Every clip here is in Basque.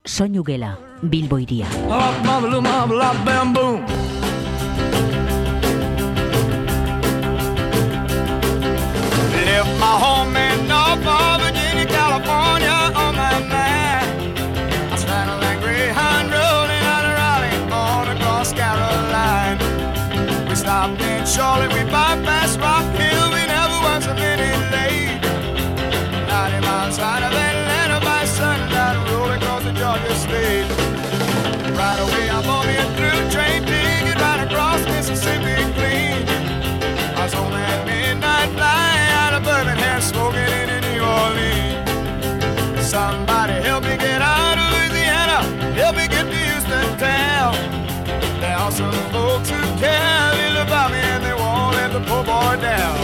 Soinu Gela, Bilbo Hiria. Left my home in Norfolk, Virginia, California on my mind. I straddled that Greyhound road and out of Raleigh on across Caroline. We stopped in Charlotte, we bypassed Rock Hill, we never was a minute late. 90 miles out of Atlanta by sundown, rolling across the Georgia state. Right away I bought me a through train ticket right across Mississippi clean. I was on that midnight flight out of Birmingham, smoking in New Orleans. Somebody help me get out of Louisiana, help me get to Houston town. There are some folks who care little about me and they won't let the poor boy down.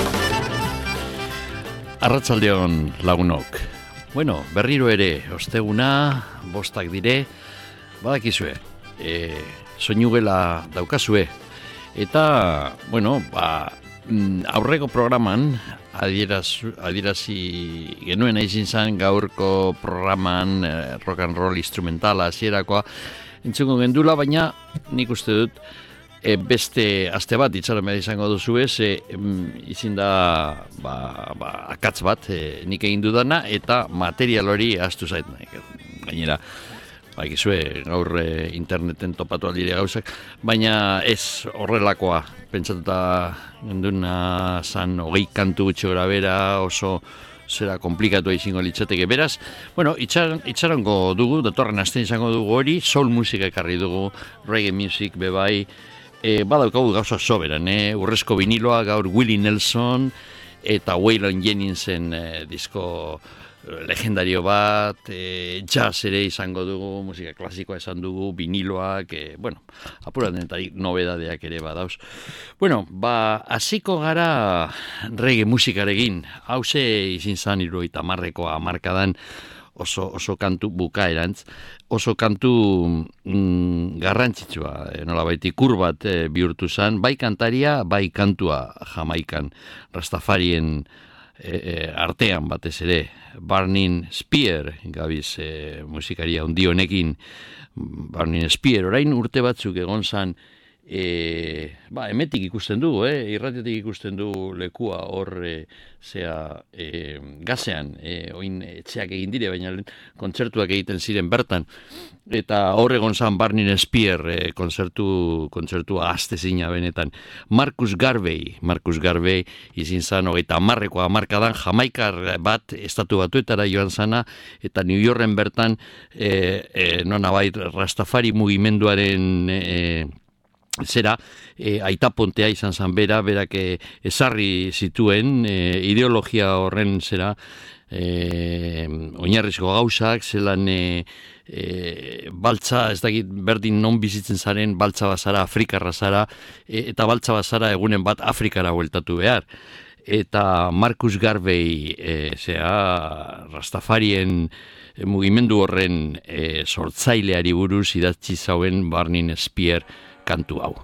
Arratsaldeon lagunok. Bueno, berriro ere, osteguna, bostak dire, badakizue, soinu Gela daukazue. Eta, bueno, aurreko programan adierazi genuen izin zen gaurko programan rock and roll instrumentala hasierakoa entzungo gendula, baina nik uste dut beste aste bat itxaron behar izango duzu izin da akatz bat nik egin dudana eta material hori ahaztu zait gainera. Baikizue, gaur interneten topatu aldire gauzak, baina ez horrelakoa. Pentsatuta genduna zan 20 kantu gutxi gora bera, oso zera komplikatu izango litzateke. Beraz, bueno, itxarongo dugu, datorren astean izango dugu hori, soul musika ekarri dugu, reggae music bebai, badaukagu gauza soberan, urrezko viniloa, gaur Willie Nelson eta Waylon Jenningsen disko legendario bat, jazz ere izango dugu, musika klasikoa esan dugu, viniloak, bueno, apuratenetarik nobedadeak ere badauz. Bueno, hasiko gara reggae musikarekin, hauze izin zan 70 hamarkadan oso kantu bukaerantz, oso kantu garrantzitsua, nolabait ikur bat bihurtu zan, bai kantaria, bai kantua Jamaikan, Rastafarien artean batez ere, Burning Spear gabiz musikaria handi honekin. Burning Spear orain urte batzuk egon zan emetik ikusten du, irratietik ikusten du lekua hor gazean, oin etxeak egin dire, baina kontzertuak egiten ziren bertan, eta hor egon zan Burning Spear kontzertua astezina benetan. Marcus Garvey izin zan 30 hamarkadan Jamaikar bat estatu batuetara joan zana, eta New Yorken bertan nonabait Rastafari mugimenduaren aitapontea izan zan berak ezarri zituen ideologia horren oinarrizko gauzak, zelan baltza, ez dakit berdin non bizitzen zaren, baltza bazara, Afrikarra zara, eta baltza bazara egunen bat Afrikara bueltatu behar. Eta Marcus Garvey, Rastafarien mugimendu horren sortzaileari buruz idatzi zauen Burning Spear kantu hau.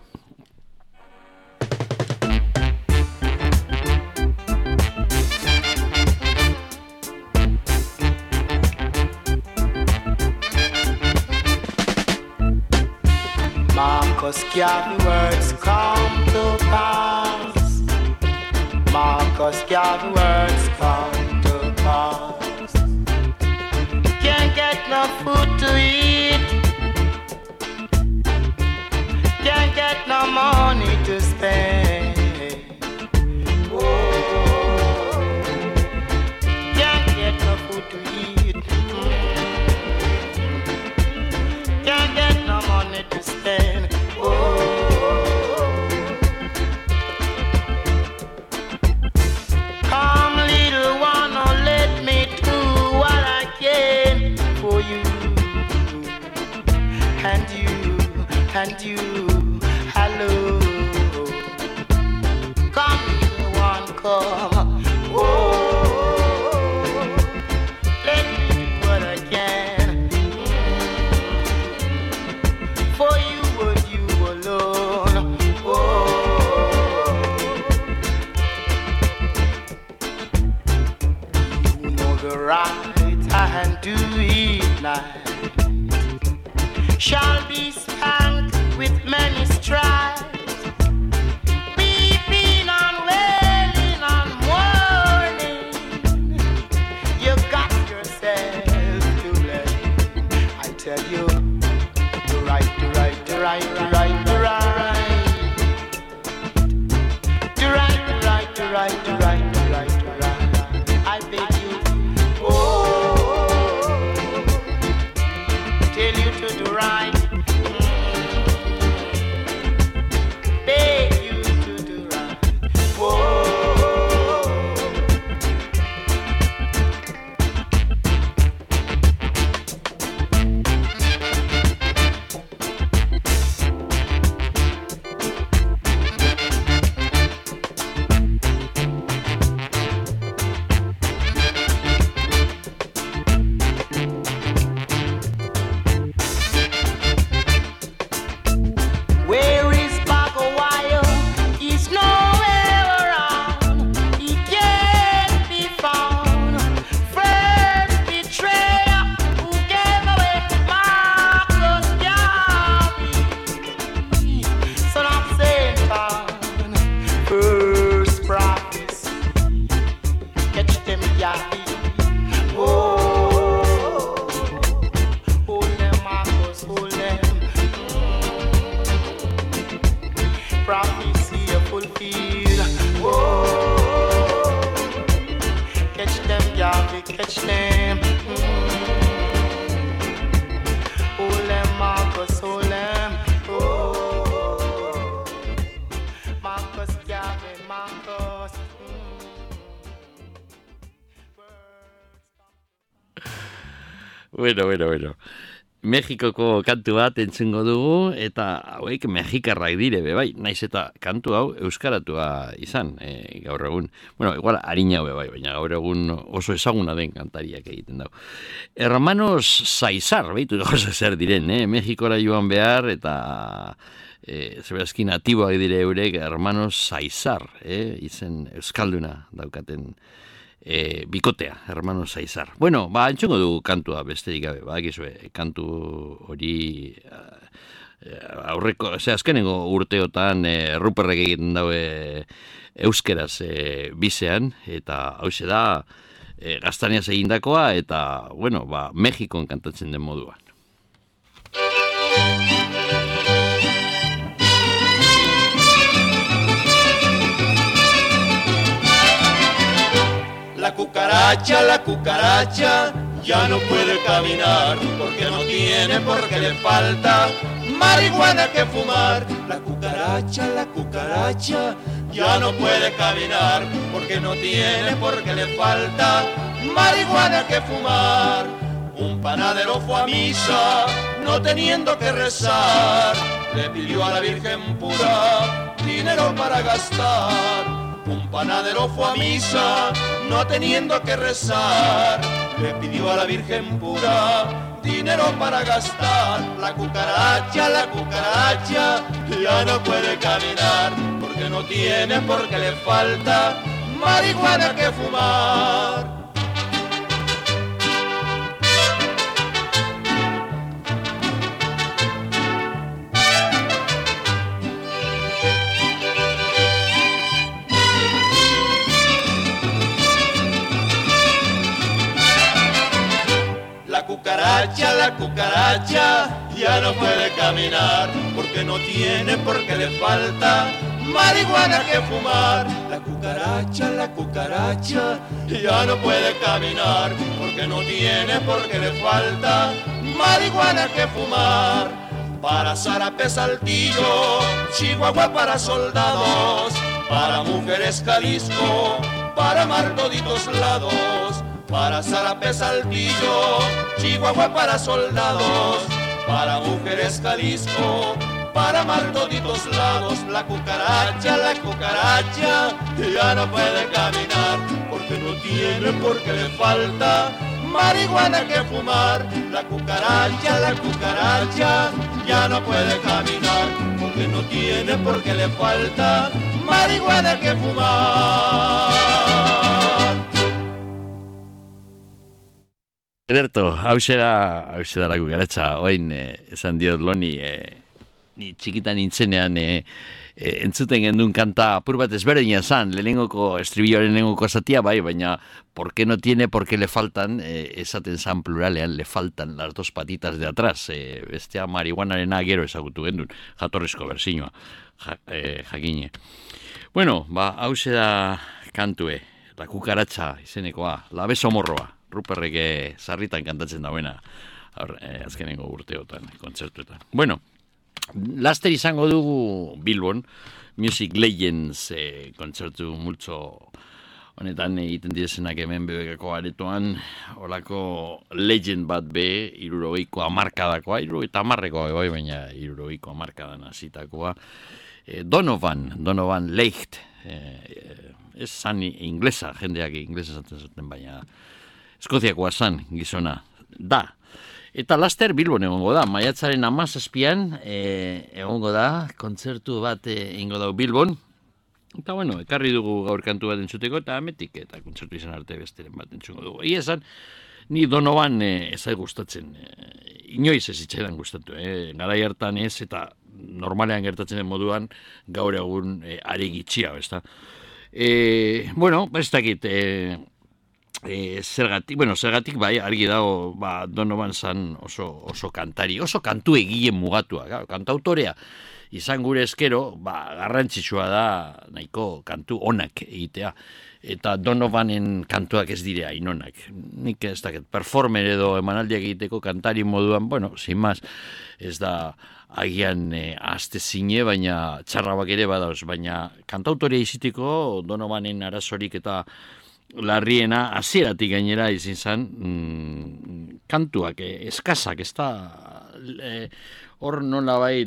Marcus Garvey words come to pass. Marcus Garvey words come to pass. Can't get no food to eat. Can't get no money to spend. Oh, can't get no food to eat. Can't get no money to spend. Come little one, oh, let me do what I can for you. And you, hello. Come little one, come. Oh, let me do what I can for you and you alone. Oh, you know the right hand do it night. shall be spanked with many stripes. Weeping and wailing and mourning. You got yourself to blame. I tell you, to right, to right, to right, to right, to right. To right, to right, to right, to right, to right, to right. I beg you, oh, tell you to do right. Beg you to do right. Oh. Where is Bagawiah? He's nowhere around. He can't be found. First betrayer who gave away Marcus Garvey, son of Satan. First prophecy, catch them Garvey. Oh, hold them Marcus, hold them. Prophecy a fulfilled. Whoa. Catch them, Yahweh, catch them. Hold them, Marcus, hold them. Oh. Marcus, Yahweh, Marcus. Bueno. Mexikoko kantu bat entzungo dugu, eta hauek mexikarrak dire, bai, naiz eta kantu hau euskaratua izan, gaur egun. Bueno, igual harina bai, baina gaur egun oso ezaguna den kantariak egiten dau. Hermanos Saizar, baitu oso zer diren, Mexikora joan behar, eta zeberazki natiboak dire eurek, Hermanos Saizar, izen euskalduna daukaten bikotea, Hermanos Saizar. Bueno, entzungo du kantua besterik gabe, bakizue, kantu hori aurreko, azkenengo urteotan Ruperrek egiten daue euskeraz bizean, eta hauxe da gaztaniaz egindakoa, eta, bueno, Mexikon kantatzen den moduan. La cucaracha ya no puede caminar porque no tiene, porque le falta marihuana que fumar. La cucaracha ya no puede caminar porque no tiene, porque le falta marihuana que fumar. Un panadero fue a misa no teniendo que rezar, le pidió a la Virgen pura dinero para gastar. Un panadero fue a misa no teniendo que rezar, le pidió a la Virgen pura dinero para gastar. La cucaracha ya no puede caminar porque no tiene, porque le falta marihuana que fumar. La cucaracha ya no puede caminar porque no tiene, porque le falta marihuana que fumar. La cucaracha ya no puede caminar porque no tiene, porque le falta marihuana que fumar. Para Zarape, Saltillo, Chihuahua para soldados, para mujeres Jalisco, para mar toditos lados. Para Zarape, Saltillo, Chihuahua para soldados, para mujeres Jalisco, para mar toditos lados. La cucaracha ya no puede caminar porque no tiene, porque le falta marihuana que fumar. La cucaracha ya no puede caminar porque no tiene, porque le falta marihuana que fumar. Ederto, hause da lagu garatza, oain esan diot Loni, ni txikitan nintzenean entzuten gendun kanta apur bat ezberdina zan, lehenengoko estribilloaren lehenengoko zatia bai, baina ¿por qué no tiene, por qué le faltan, esaten zan pluralean, le faltan las dos patitas de atrás, bestea marihuanarena gero ezagutu gendun, jatorrizko berzinoa, jakine. Bueno, hause da kantue, la kukaratza izenekoa, la beso morroa. Ruperrek sarritan kantatzen dauena azkenengo urteotan, kontzertuetan. Bueno, laster izango dugu Bilbon, Music Legends kontzertu multzo honetan egiten direzenak hemen BBKko aretoan, olako legend bat be, 70ko hamarkadakoa, 70 bai, baina 70ko hamarkadan hasitakoa. Donovan Leigh, ez zan inglesa, jendeak inglesa zaten baina Eskoziakoa zan gizona da. Eta laster Bilbon egongo da, maiatzaren 17an egongo da, kontzertu bat egingo da Bilbon. Eta bueno, ekarri dugu gaur kantu bat entzuteko eta ametik eta kontzertu izan arte besteren bat entzungo dugu. Ia esan, ni Donovan ezai gustatzen, inoiz ez zitzaidan gustatu, garai hartan ez eta normalean gertatzen den moduan gaur egun ari gitxia, ezta. Bueno, ez dakit, zergatik bai, argi dago, Donovan zan oso kantari, oso kantu egile mugatua, kantautorea izan gure eskero, garrantzitsua da nahiko kantu onak egitea, eta Donovanen kantuak ez dire hainonak. Nik ez dakit, performer edo emanaldiak egiteko kantari moduan, bueno, sin más, ez da agian azte zine, baina txarrabak ere badauz, baina kantautorea iziteko Donovanen arazorik eta larriena hasieratik gainera izin zen kantuak eskasak, ez da hor nolabait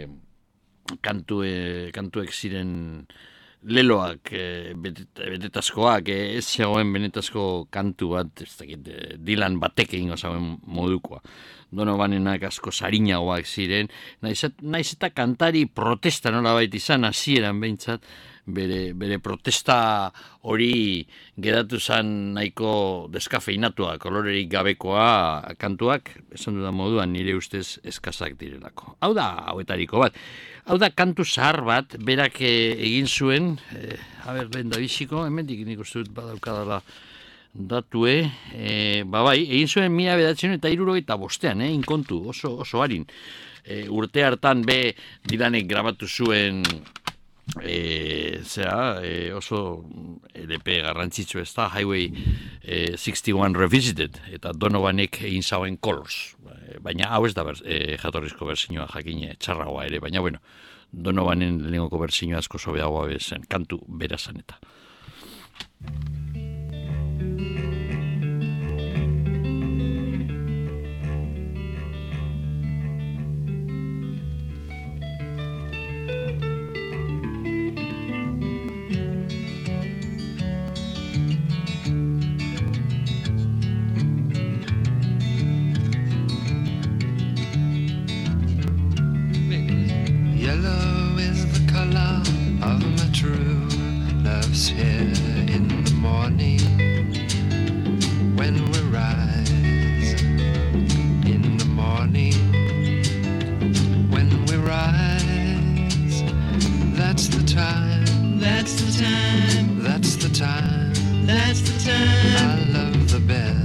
kantuek ziren leloak betetazkoak, ez zegoen benetazko kantu bat, ez dakit, Dylan batek egingo zauen modukoa. Donovanenak asko sarinagoak ziren, naiz eta kantari protesta nolabait izan hasieran behintzat, bere protesta hori geratu zen nahiko deskafeinatua, kolorerik gabekoa kantuak, esan dudan moduan nire ustez eskasak direlako. Hau da, hauetariko bat. Hau da, kantu zahar bat, berak egin zuen, lehen da biziko, hemendik nik uste dut badaukadala datue, bai, egin zuen 1975, inkontu, oso harin. Urte hartan be Dylanek grabatu zuen oso LP garrantzitsu ez da, Highway 61 Revisited, eta Donovanek egin zauen Colors, baina hau ez da jatorrizko berzinoa jakine txarragoa ere, baina bueno, Donovanen lehenengoko berzinoa asko sobeagoa bezen, kantu berazan eta. Yellow is the color of my true love's hair in the morning when we rise. In the morning when we rise, that's the time. That's the time. That's the time. That's the time. I love the best.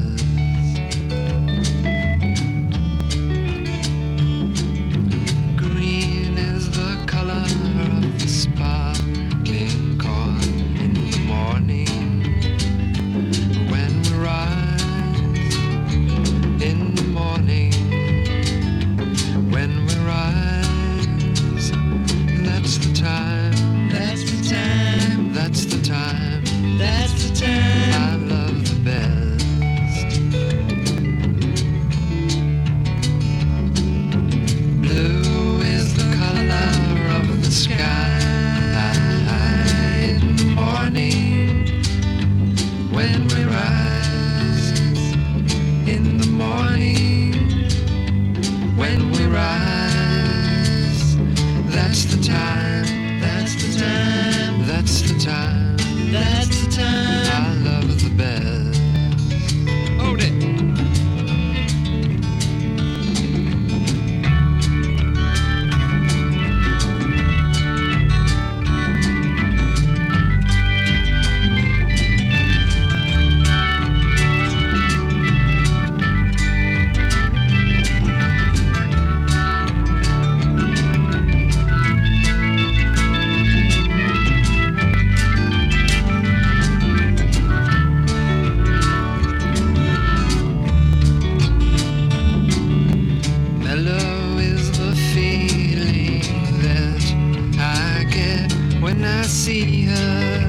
when I see her.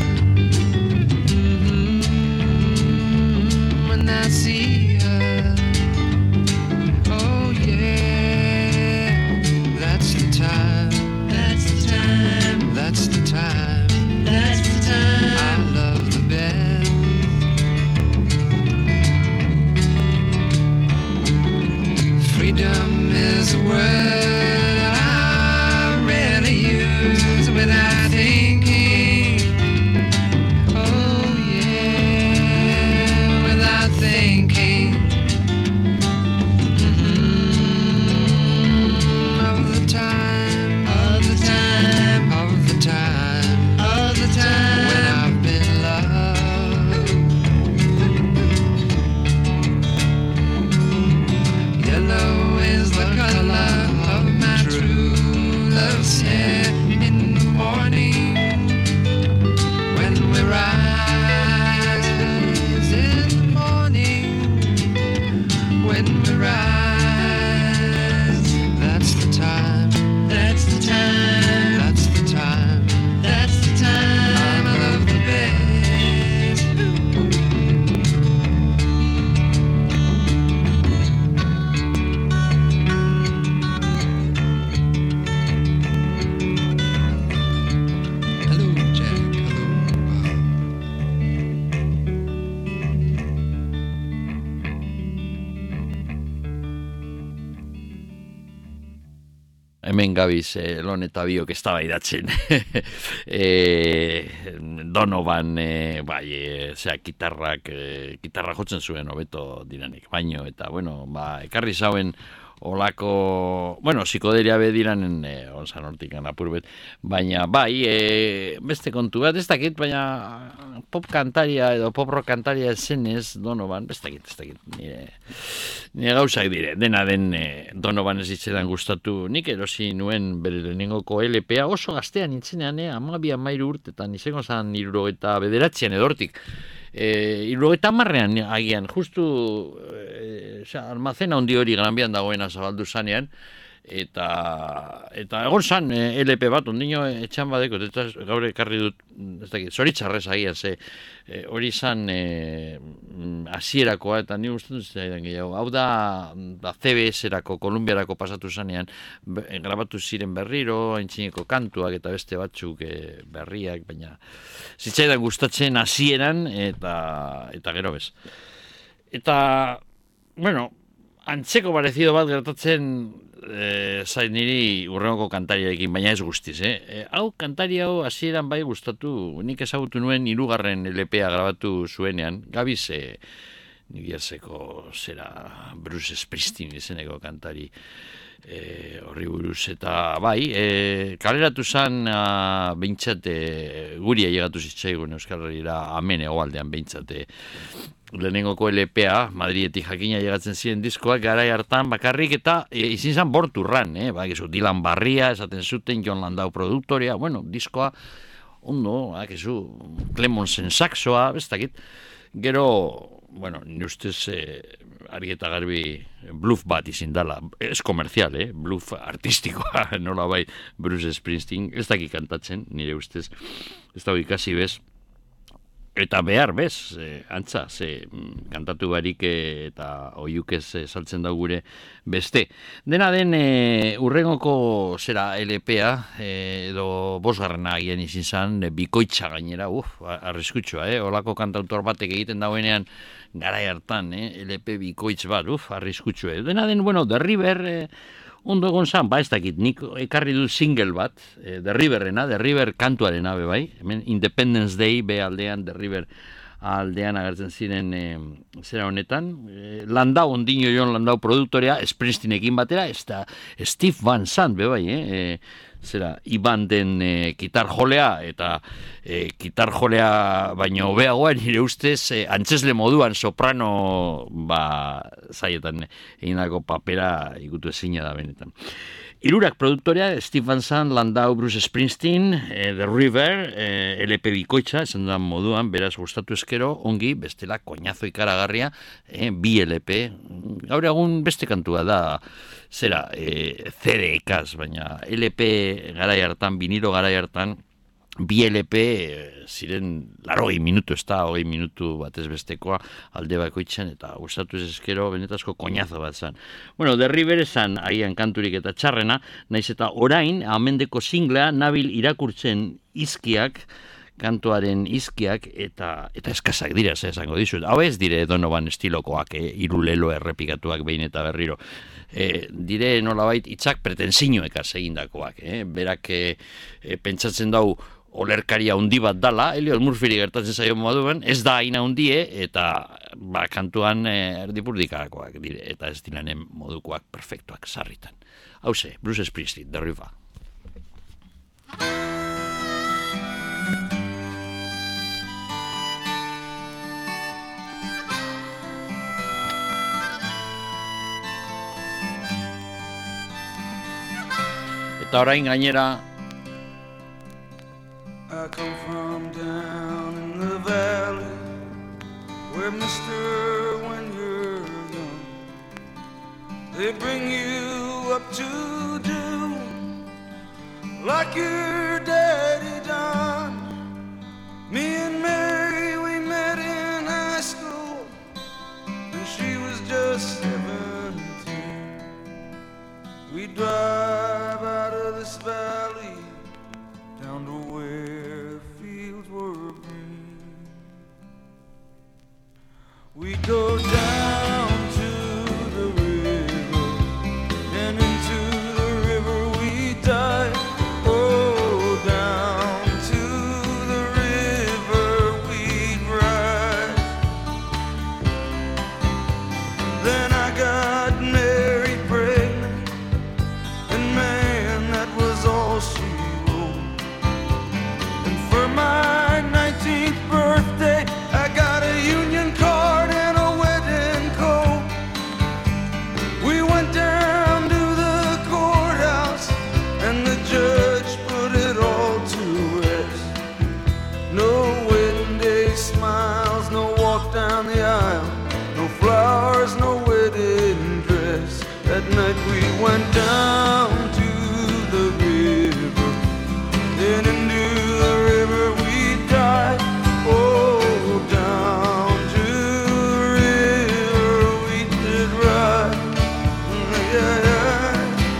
When I see her. Oh yeah, that's the time. That's the time. That's the time. That's the time. I love the best. Freedom is a word I rarely use without thinking. Oh yeah, without thinking. Of the time, of the time, of the time, of the time when I've been loved. Yellow is the color of my true love's hair in the morning when we rise in the morning when we rise. That's the time. That's the time. That's the time. That's the time. I love the best. Hello, Jack. Hello. Hemen gabiz, Lon eta biok eztabaidatzen. Donovan, gitarra jotzen zuen hobeto diranik, baino, eta, bueno, ekarri zauen olako, psikoderia bediranen onzan hortikan apurbet, baina beste kontu bat, ez dakit, baina pop kantaria edo pop rock kantaria zenez Donovan, ez dakit, nire gauzak dire, dena den Donovan ez ditzetan gustatu, nik erosi nuen bere lehenengoko LPA, oso gaztean nintzenean, 12-13 urtetan, izango zan 79 edortik, 70 agian, justu almazena handi hori Granbian dagoena zabaldu zanean, eta egon zan LP bat, ondino etxan badeko, eta gaur ekarri dut, ez dakit, zoritzarrez agian, hori zan hasierakoa, eta ni gustatu zaidan gehiago. Hau da CBS-erako, Kolumbiarako pasatu zanean, grabatu ziren berriro, aintzineko kantuak eta beste batzuk berriak, baina zitzaidan gustatzen hasieran eta gero bez. Eta, antzeko parecido bat gertatzen zain niri urrengoko kantariarekin, baina ez guztiz, Hau, kantari hau hasieran bai gustatu, nik ezagutu nuen 3. LPA grabatu zuenean, gabiz New Jerseyko Bruce Springsteen izeneko kantari horri buruz, eta kaleratu zan behintzat guri ailegatu zitzaigun Euskal Herriera hemen hegoaldean behintzat lehenengoko LPA, Madridetik jakina llegatzen ziren diskoak, garai hartan bakarrik eta izin zan borturran, Dylan Barria, esaten zuten, John Landau produktorea, diskoa ondo, Clemonsen saxoa, bestakit, gero, nire ustez argi eta garbi bluff bat izin dala, ez komerzial, bluff artistikoa, nola bai Bruce Springsteen, ez daki kantatzen, nire ustez, ez da ikasi bez, eta behar bez, antza, kantatu barik eta oiukez saltzen da gure beste. Dena den urrengoko LPA, edo 5. agian izin zan, bikoitza gainera, arriskutsua, olako kantautor batek egiten dauenean garai hartan, LP bikoitz bat, arriskutsua. Dena den, The River, ondo egon zan, ez dakit, nik ekarri du single bat, The River kantuarena, bai, hemen Independence Day, aldean, The River aldean agertzen ziren zera honetan, Landau, ondino John Landau produktorea, Springsteenekin batera, ez da Steve Van Sant, bai, Iban den gitar jolea, eta gitar jolea baino hobeagoa nire ustez antzesle moduan soprano zaietan egindako papera ikutu ezina da benetan. Hirurak produktorea, Steve Van Sant, Landau, Bruce Springsteen, The River, LP bikoitza, esan da moduan, beraz gustatu eskero, ongi, bestela koñazo ikaragarria, bi LP, gaur egun beste kantua da, CD-ekaz, baina LP garai hartan, vinilo garai hartan, bi LP ziren 80 minutu, ez da, 20 minutu batez bestekoa alde bakoitzen, eta gustatu ez eskero benetazko koñazo bat zan. Bueno, The River zan agian kanturik eta txarrena, naiz eta orain, amendeko singlea, nabil irakurtzen izkiak, kantuaren izkiak, eta eskazak dira, esango dizut. Hau ez dire Donovan estilokoak, hiru lelo errepikatuak behin eta berriro. Dire nolabait hitzak pretensinoekaz egindakoak. Berak pentsatzen dau olerkaria handi bat dala, Elliot Murphyri gertatzen zaio moduan, ez da hain handie, eta kantuan erdipurdikakoak dire, eta ez diranen modukoak perfektuak sarritan. Hauze, Bruce Springsteen, The River. Eta orain gainera I come from down in the valley where mister, when you're young, they bring you up to do like your daddy done. Me and Mary, we met in high school when she was just 17. We drive out of this valley down to where fields were green. We go down to the river, and into the river we dive. Oh, down to the river we ride. Then I got married pregnant, and man, that was all she wrote. And for my 19th birthday, I got a union card and a wedding coat. We went down to the courthouse, and the judge put it all to rest. No wedding day smiles, no walk down the aisle, no flowers, no wedding dress. That night we went down to the river, then into the river we dive. Oh, down to the river we did ride. Yeah, yeah.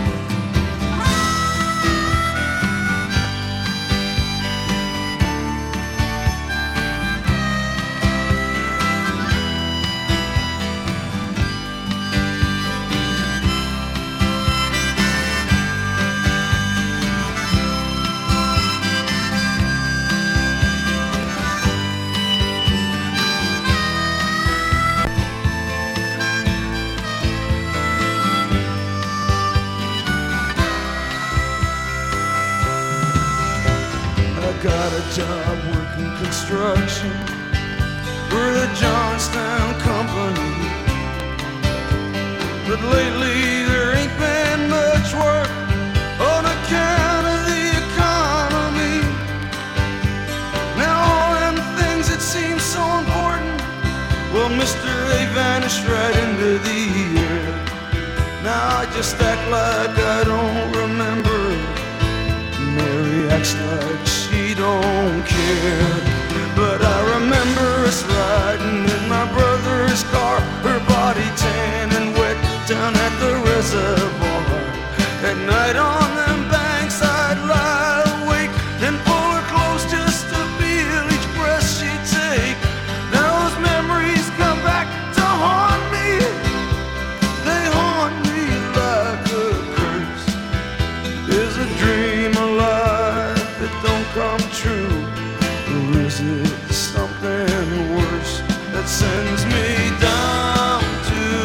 I got a job working construction for the Johnstown Company, but lately there ain't been much work on account of the economy. Now all them things that seem so important, well, mister, they vanished right into the air. Now I just act like I don't remember. Mary acts like she don't care, but I remember us riding in my brother's car, her body tan and wet down at the reservoir. At night on them banks I'd lie awake and pull her close just to feel each breath she'd take. Now those memories come back to haunt me. They haunt me like a curse. Is a dream alive that don't come true, or is it something worse that sends me down to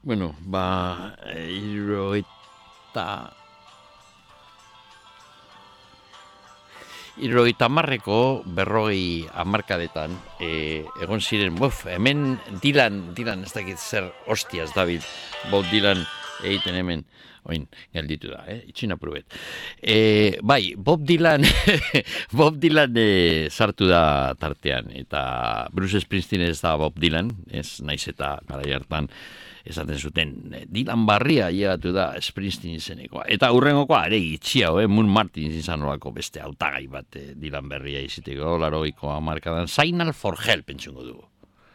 Bueno, Hirurogeita hamarreko 40 hamarkadetan egon ziren, hemen Dylan ez dakit zer hostiaz David, Bob Dylan egiten hemen, oin, gelditu da, itxina probet. Bai, Bob Dylan sartu da tartean, eta Bruce Springsteen ez da Bob Dylan, ez naiz eta garai hartan esaten zuten, Dylan barria llegatu da Springsteen izenekoa. Eta hurrengokoa ere itxia, Moon Martin izan olako beste hautagai bat Dylan berria iziteko, 80ko hamarkadan, Signal for Help entzungo dugu.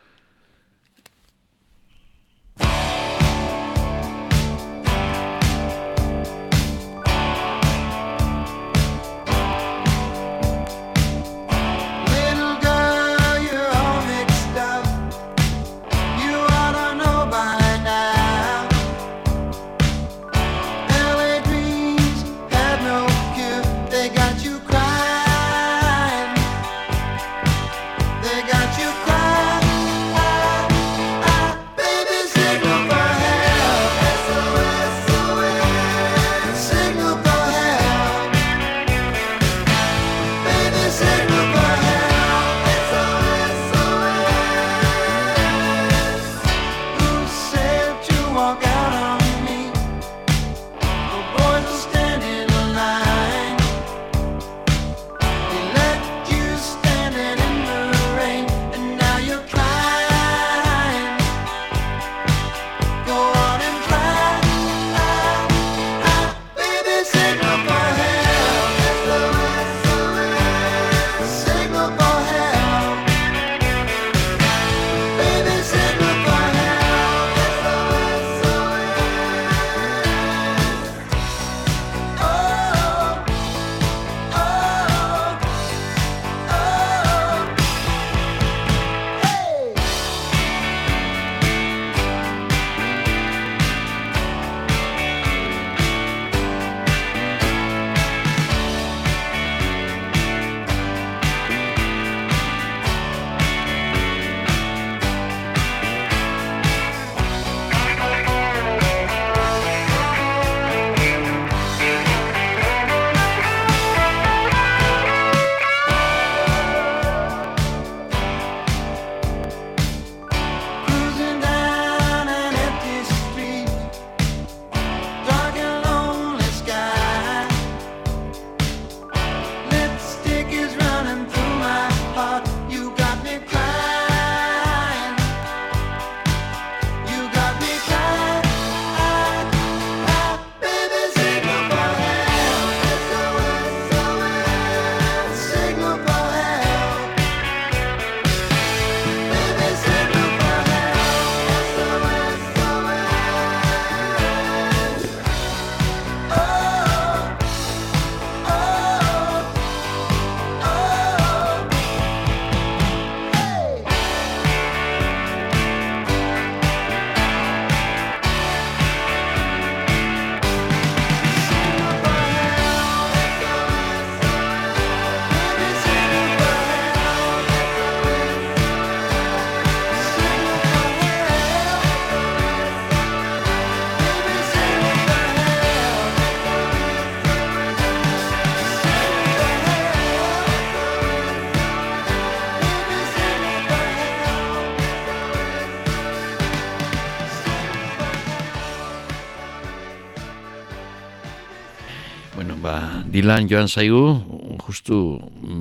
Dylan joan zaigu, justu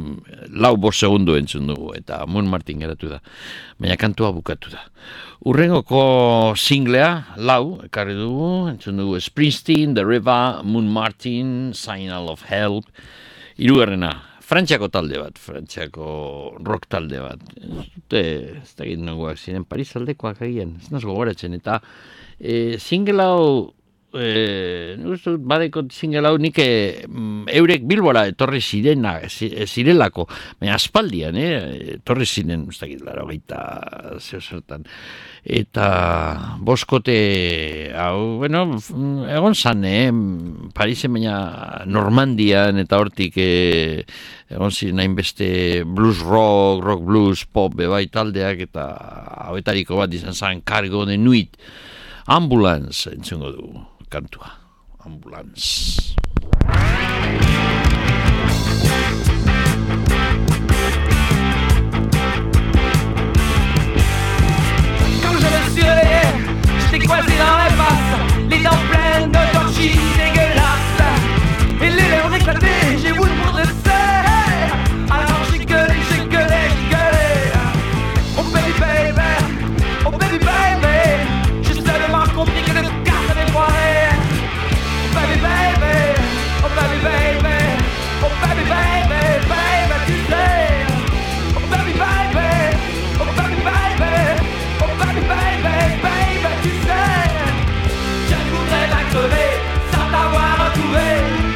4 segundu entzun dugu, eta Moon Martin geratu da. Baina kantua bukatu da. Urrengoko singlea, 4, ekarri dugu, entzun dugu Springsteen, The River, Moon Martin, Signal of Help, hirugarrena, Frantziako talde bat, Frantziako rock talde bat. Ez da egin nagoak ziren, Paris aldekoak agian, ez naz gogoratzen, eta single hau, badeko single hau nik eurek Bilbora etorri zirelako, baina aspaldian, etorri ziren, ez dakit, 80 zertan. Eta boskote hau, bueno, egon zan, Parisen, baina Normandian, eta hortik egon ziren hainbeste blues rock blues pop bebai taldeak, eta hauetariko bat izan zan Cargo de Nuit, Ambulance entzungo du kantua. Ambulance. Quand je me suis réveillé, j'étais coincé dans la face, les dents pleines de torchis dégueulasses, et les lèvres éclatées, j'ai voulu pour dresser. Alors j'ai gueulé, j'ai gueulé, j'ai gueulé. Oh baby baby, oh baby baby, j'ai seulement compris que le gars s'avait foiré. Oh baby baby, oh baby baby, oh baby baby, baby tu sais. Oh baby baby, oh baby baby, oh baby baby, baby tu sais. Je ne voudrais pas crever sans t'avoir retrouvé.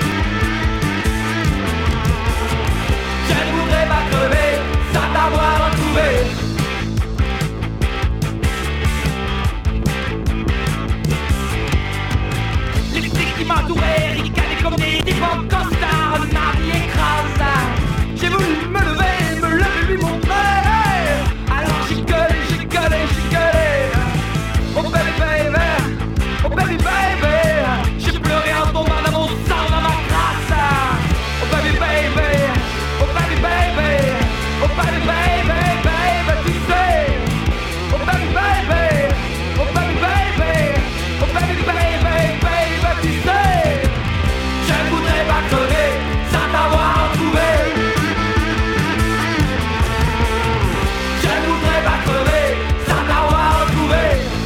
Je ne voudrais pas crever sans t'avoir retrouvé. Les flics qui m'entouraient ricanaient comme des types en costard, ma vie écrase. J'ai voulu me lever, lui montrer. Alors j'ai gueulé, j'ai gueulé, j'ai gueulé. Oh baby baby, oh baby baby, j'ai pleuré en tombant dans mon sang, dans ma crasse. Oh baby baby, oh baby baby, oh baby baby, baby tu sais. Oh baby baby, oh baby baby, oh baby baby, baby tu sais. Je ne voudrais pas crever sans t'avoir retrouvé. Je ne voudrais pas crever sans t'avoir retrouvé.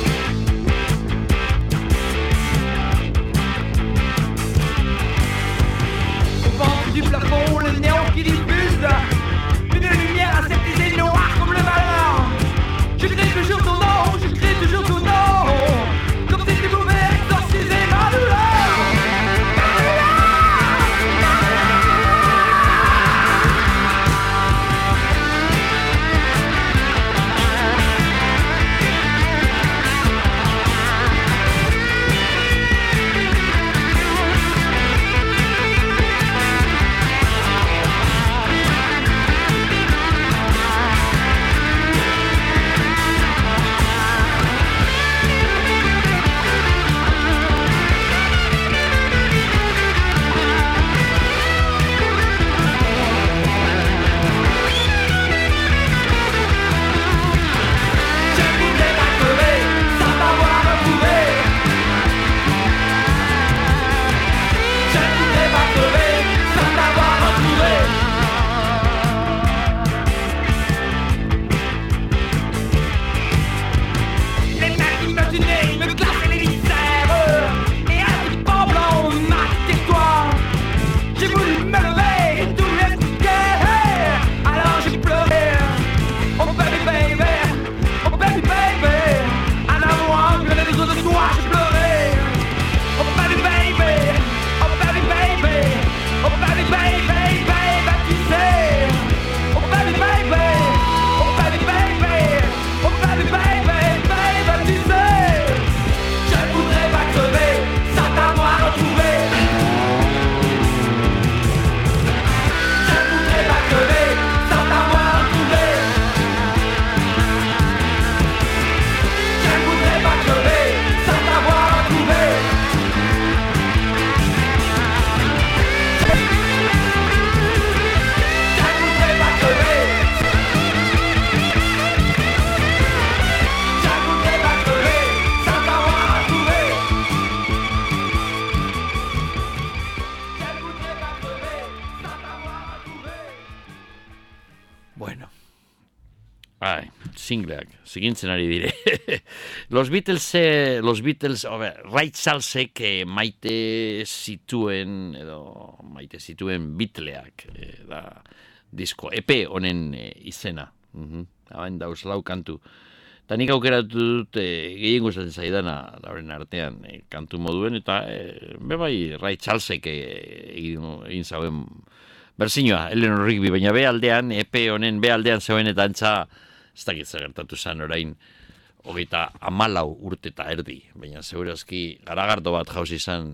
Au ventre du plafond, le néon qui diffuse une lumière aseptisée noire comme le malheur. Je crie toujours ton nom, je crie toujours ton nom, comme si tu pouvais exorciser ma douleur. Ma douleur. singleak, zigintzen ari dire. Los Beatles, Ray Charlesek maite zituen Beatleak, da disko, EP honen izena. Hain dauz lau kantu. Eta nik aukeratu dut gehien gustatzen zaidana lauren artean kantu moduen, eta bebai Ray Charlesek egin zauen berzinoa, Eleanor Rigby, baina behaldean, EP honen behaldean zegoen eta antza, ez dakit gertatu zen orain, 34 urte eta erdi, baina segurazki garagardo bat jauzi izan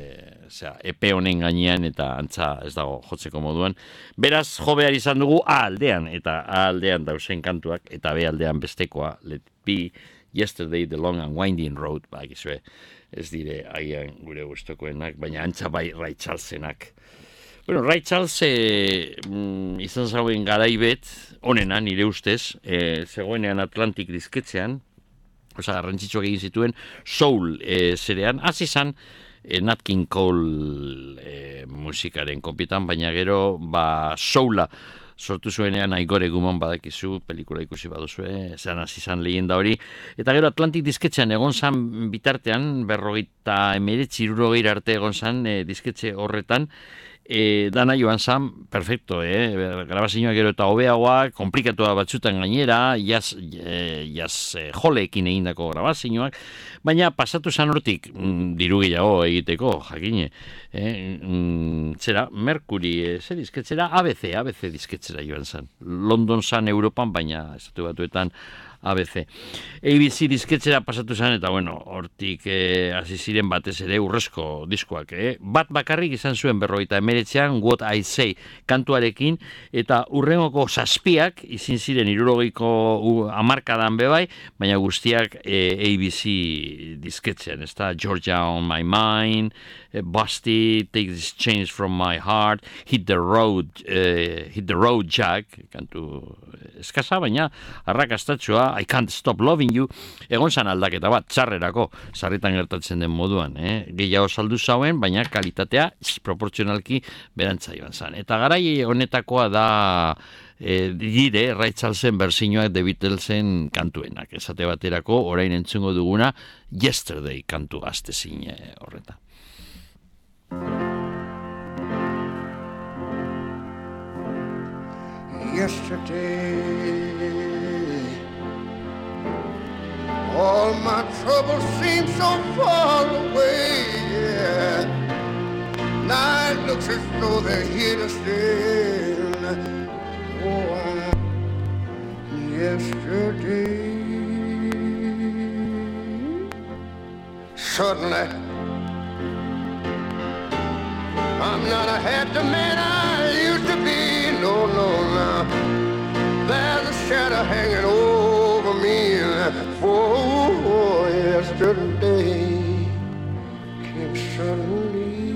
EP honen gainean eta antza ez dago jotzeko moduan. Beraz, jo behar izan dugu A aldean, eta A aldean dausen kantuak, eta B aldean bestekoa, Let It Be Yesterday, The Long and Winding Road, bakizue, ez dire aian gure gustokoenak, baina antza bai Ray Charlesenak. Bueno, Ray Charles izan zauen garaibet, onena nire ustez, zegoenean Atlantic disketxean, garrantzitsuak egin zituen, soul zerean, hasi izan Nat King Cole musikaren konpitan, baina gero soula sortu zuenean Igor Egunon badakizu, pelikula ikusi baduzue, zean hasi izan leyenda hori, eta gero Atlantic disketxean egon zan bitartean, 59 arte egon zan disketxe horretan, dana joan zan, perfecto, grabazioa gero eta hobeagoa, komplikatua batzutan gainera, jazz joleekin egindako grabazioak, baina pasatu zan hortik, diru gehiago egiteko, jakine, zera, Mercury, zer disketxera, ABC disketxera joan zan, London zan Europan, baina estatu batuetan ABC. ABC disketxera pasatu zen, eta bueno, hortik hasi ziren batez ere urrezko diskoak. Bat bakarrik izan zuen 59ean What I Say kantuarekin, eta urrengoko 7 izin ziren 60ko hamarkadan bebai, baina guztiak ABC disketxean, ez da Georgia on My Mind, Busty, Take This Chains From My Heart, Hit the Road Jack, kantu eskasa, baina arrakastatsua, I Can't Stop Loving You, egon zan aldaketa bat, txarrerako, sarritan gertatzen den moduan, gehiago saldu zauen, baina kalitatea proportzionalki berantza joan zan. Eta garai honetakoa da dire Ray Charlesen berzinoak The Beatlesen kantuenak, esate baterako, orain entzungo duguna, Yesterday kantu aztezin horreta. Yesterday, all my troubles seem so far away, yeah. Now it looks as though they're here to stay. Oh, yesterday, suddenly I'm not a happy man I used to be, no, now. There's a shadow hanging over me, for yesterday came suddenly.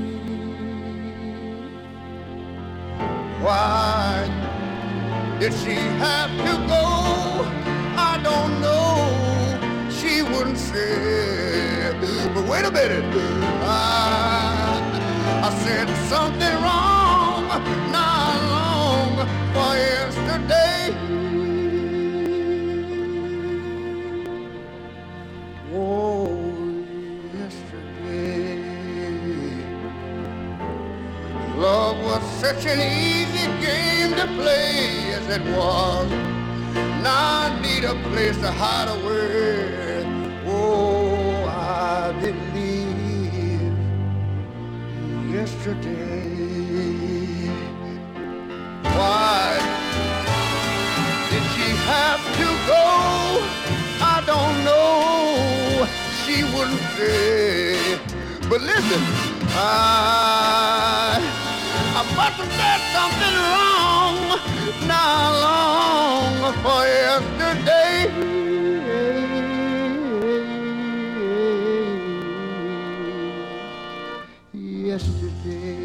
Why did she have to go? I don't know, she wouldn't say, but wait a minute, I said something wrong, not long for yesterday. Oh, yesterday. Love was such an easy game to play as it was. Now I need a place to hide away. Oh, I believe yesterday. Why did she have to go? I don't know, she wouldn't say. But listen, I must have said something wrong, not long for yesterday. Yesterday,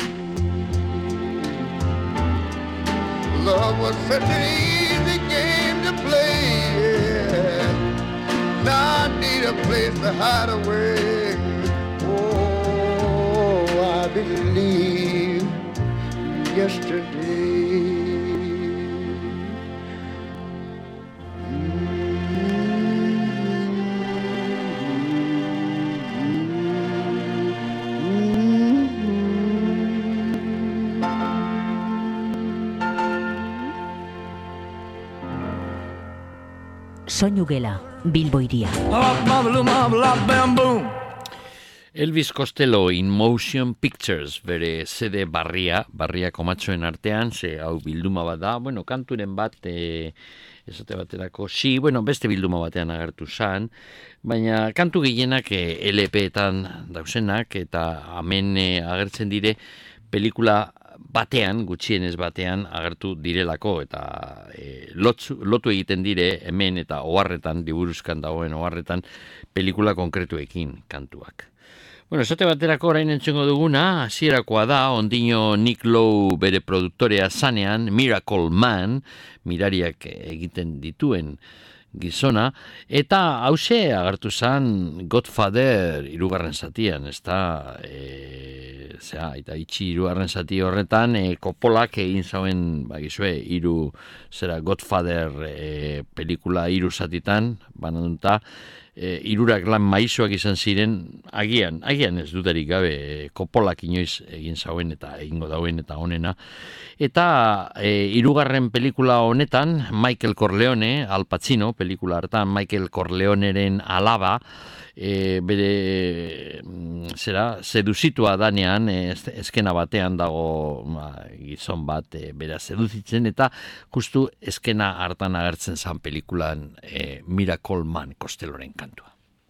love was such an easy game to play. Now I need a place to hide away. Oh, I believe yesterday. Soinu gela, Bilbo iria. Elvis Costello in Motion Pictures, bere CD barria komatxoen artean, ze hau bilduma bat da, bueno, kanturen bat, esate baterako, beste bilduma batean agertu zan, baina kantu gehienak LP-etan dausenak, eta hemen agertzen dire pelikula batean, gutxienez batean, agertu direlako, eta lotu egiten dire hemen eta oharretan, liburuzkan dagoen oharretan, pelikula konkretuekin kantuak. Bueno, esate baterako orain entzungo duguna, hasierakoa da, ondino Nick Lowe bere produktorea zanean, Miracle Man, mirariak egiten dituen gizona, eta hause agertu zen Godfather hirugarren zatian, ezta, eta itxi hirugarren zati horretan, Coppolak egin zauen, bagizue, Godfather pelikula hiru zatitan, banatuta, hirurak lan maizoak izan ziren, agian ez dudarik gabe, Coppolak inoiz egin zauen eta egingo dauen eta honena. Eta hirugarren pelikula honetan, Michael Corleone, Al Pacino, pelikula hartan, Michael Corleoneren alaba, bere seduzitua danean, eskena batean dago gizon bat bera seduzitzen, eta justu eskena hartan agertzen zan pelikulan Miracle Man Costelloren kantua.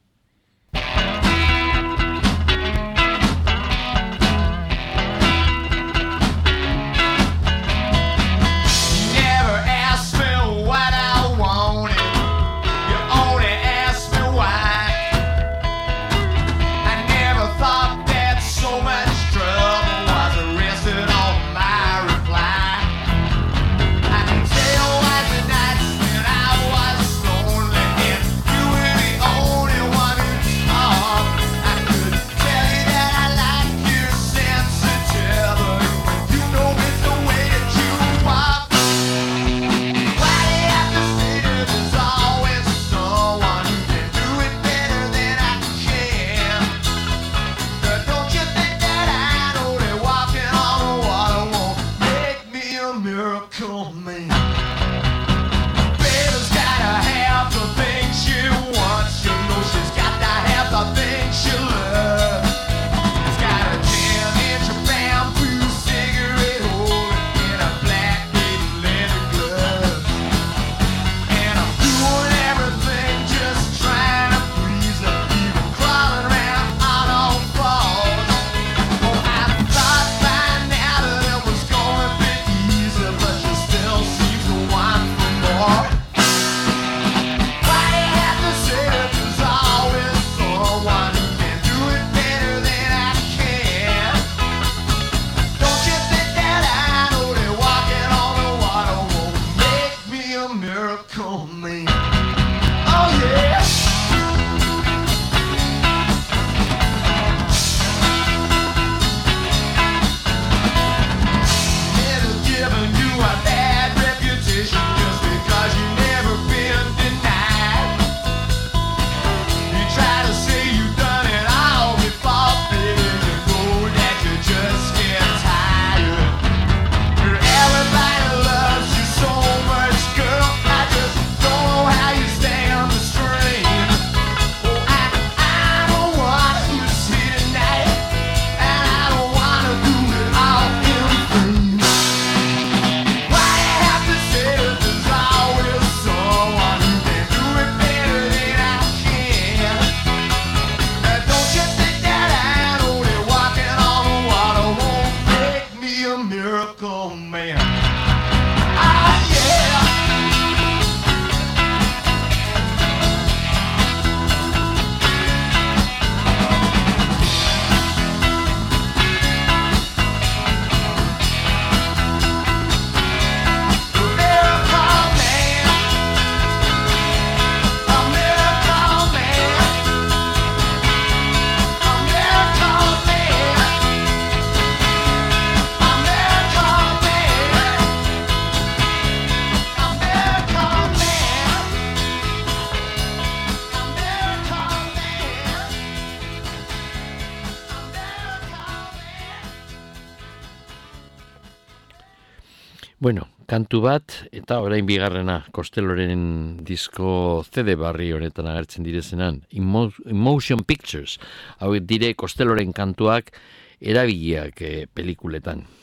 Bueno, kantu bat, eta orain bigarrena, Costelloren disko CD barri honetan agertzen direzenan, Emotion Pictures, hau dire Costelloren kantuak erabiliak pelikuletan.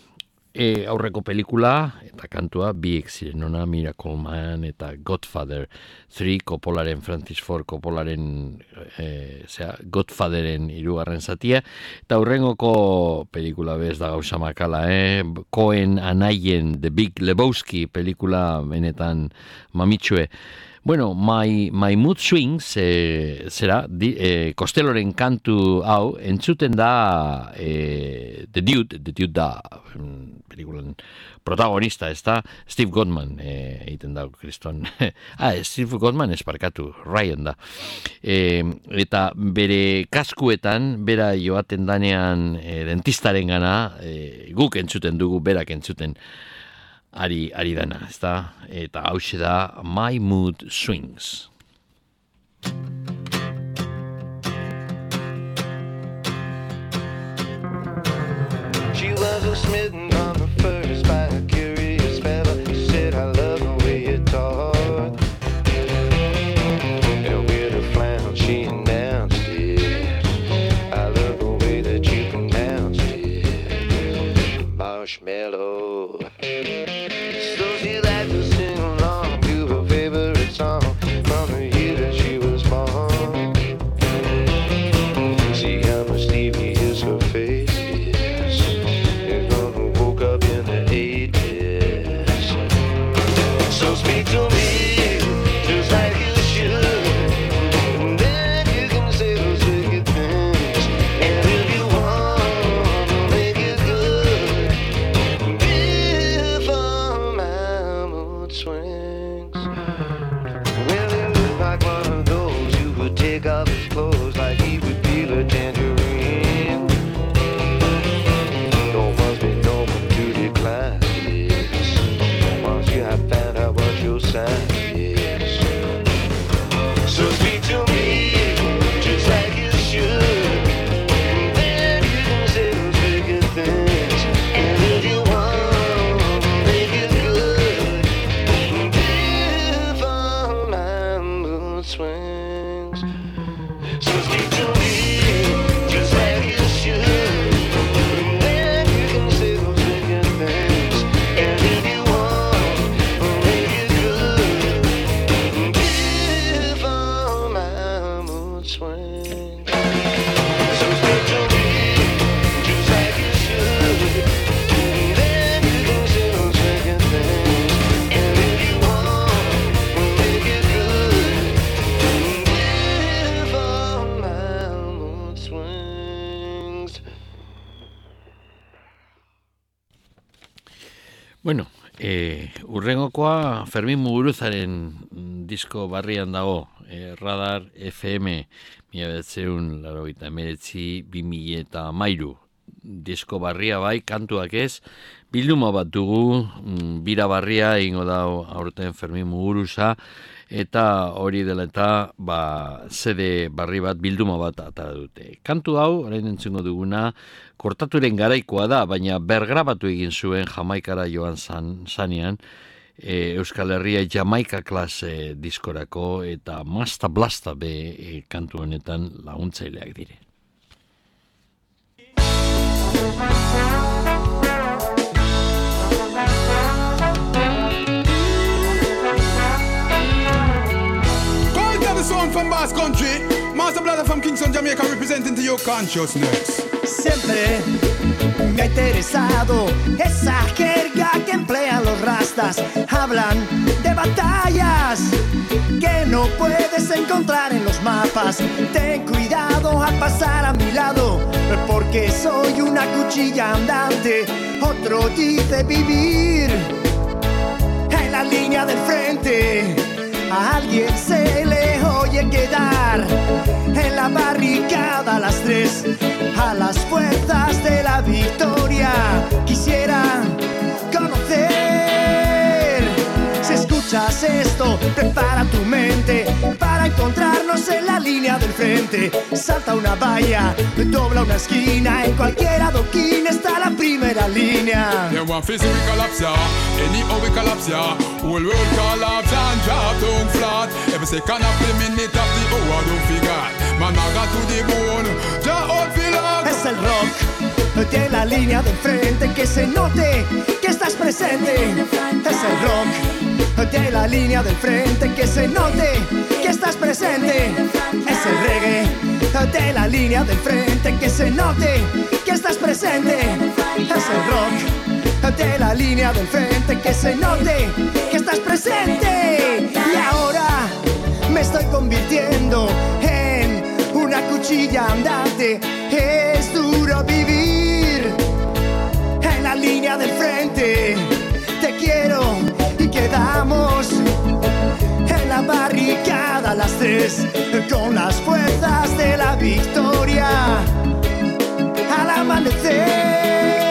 aurreko pelikula eta kantua biek ziren ona, Miracle Man eta Godfather 3, Francis Ford Coppolaren Godfatheren 3. zatia, eta aurrengoko pelikula bez da gauza makala, Coen anaien The Big Lebowski pelikula benetan mamitsue. Bueno, My Mood Swings, Costelloren kantu hau, entzuten da The Dude da pelikulan protagonista, ez da, Steve Goodman egiten da, kriston. Steve Goodman esparkatu, Ryan da. Eta bere kaskuetan, bera joaten danean dentistaren gana, guk entzuten dugu, berak entzuten ari dana, ez da? Eta hauxe da My Mood Swings. She was smitten on the first by a curious fella. She said, I love the way you talk. And with a frown she announced it. I love the way that you pronounced it. Marshmallow. So she liked to sing along to her favorite song from the year that she was born. See how mischievous her face is. You're gonna woke up in the 80s. So speak to me just like you should, and then you can say those wicked things. And if you want to make it good, before my mood swings. Well, you look like one of those who would take off his clothes like he would peel a tangerine. Don't must be no duty classes once you have found out what your sign is. So speak to me just like you should, and then you can say those wicked things. And if you want to make it good, before my mood swings. So speak to me just like you should, and then you can say those wicked things. And if you want to make it good, before my mood swings. So speak to me just like you should, and then you can say those wicked things. And if you want to make it good, before my mood swings. Bueno, urrengokoa Fermin Muguruzaren disko barrian dago, Radar FM 1989-2013 disko barria bai, kantuak ez, bilduma bat dugu, bira barria ingo dau aurten Fermin Muguruza, eta hori dela eta CD barri bat, bilduma bat atara dute. Kantu hau, orain entzungo duguna, kortaturen garaikoa da, baina bergrabatu egin zuen Jamaikara joan zanean, Euskal Herria Jamaika klase diskorako, eta Masta Blasta be kantu honetan laguntzaileak dire. The sound from Bass Country, Master Blaster from Kingston, Jamaica, representing to your consciousness. Siempre me ha interesado esa jerga que emplean los rastas. Hablan de batallas que no puedes encontrar en los mapas. Ten cuidado al pasar a mi lado, porque soy una cuchilla andante. Otro dice vivir en la línea del frente. A alguien se le oye quedar en la barricada a las 3, a las fuerzas de la victoria. Quisiera conocer. Si escuchas esto, prepara tu mente para encontrarnos en la línea del frente. Salta una valla, dobla una esquina, en cualquier adoquín está la primera línea. They want physical collapse, anyhow we collapse, whole world collapse and drop down flat. Every second of the minute of the hour don't forget. Man, I got to the bone, just out feel up. Es el rock de la línea del frente que que se note que estás presente. Es el rock de la línea del frente, que se note que estás presente. Es el reggae de la línea del frente, que se note que estás presente. Es el rock de la línea del frente, que se note que estás presente. Y ahora me estoy convirtiendo en una cuchilla andante. Es duro vivir en la línea del frente. Te quiero y quedamos en la barricada las tres, con las fuerzas de la victoria al amanecer.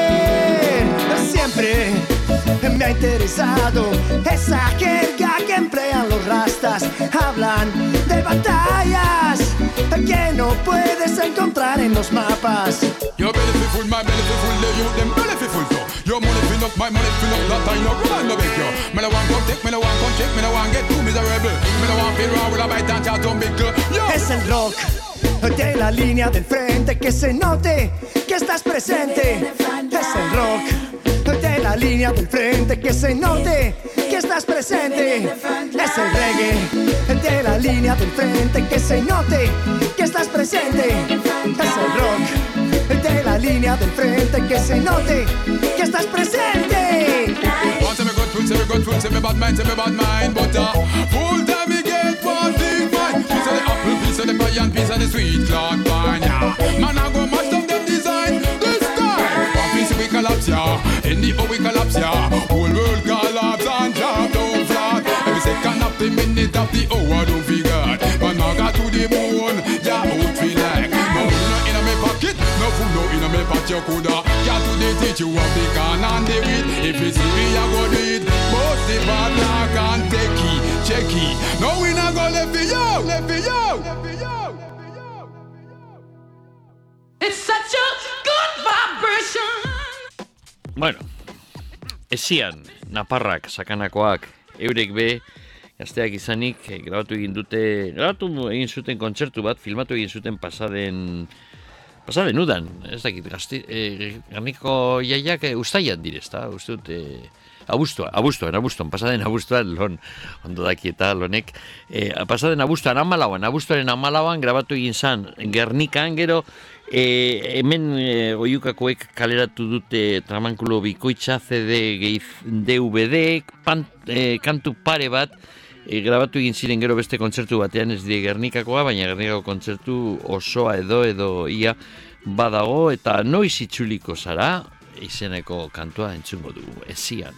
Siempre me ha interesado esa jerga que emplean los rastas. Hablan de batallas que no puedes encontrar en los mapas. Your belly fi full, my belly fi full, the youth them belly fi full too. Your money fi up, my money fi up, that I no run no beg you. Me no want come take, me no want come check, me no want get too miserable. Me no want feel wrong with a bite and chat on big girl. Es el rock de la línea del frente, que se note que estás presente. Es el rock de la línea del frente, que se note que estás presente. Es el reggae de la línea del frente, que se note que estás presente. Es el rock de la línea del frente, que se note que estás presente. One say me good food, say me good food, say me bad mind, but full time me get one thing fine. Piece of the apple, piece of the pie, and piece of the sweet cloud pine, yeah. Man I go mash down them design this time. One piece we collapse, yeah. In the we collapse, yeah. Whole world collapse and drop down flat. Every second of the minute of the hour don't forget. Man I got to the moon, yeah, out feel like. No food in my pocket, no food no in my pot, you coulda. Got to the teach you what they can and they with. If you see me, I go do it. Most the bad luck and take it, check it. No we not go left for you, left for you, left for you. It's such a good vibration. Bueno, ezian, naparrak, sakanakoak, eurek be, gazteak izanik, grabatu egin zuten kontzertu bat, filmatu egin zuten pasaden udan, ez dakit, Gerniko jaiak ustaian direzta, uste dut, abuztuan, pasaden abuztuan, ondo daki eta lonek, pasaden abuztuaren amalauan grabatu egin zan, Gernikan, gero, hemen oiukakoek kaleratu dute tramankulo bikoitza CD DVD kantu pare bat grabatu egin ziren gero beste kontzertu batean, ez dire Gernikakoa, baina Gernikako kontzertu osoa edo ia badago, eta noiz itzuliko zara izeneko kantua entzungo du, ezian.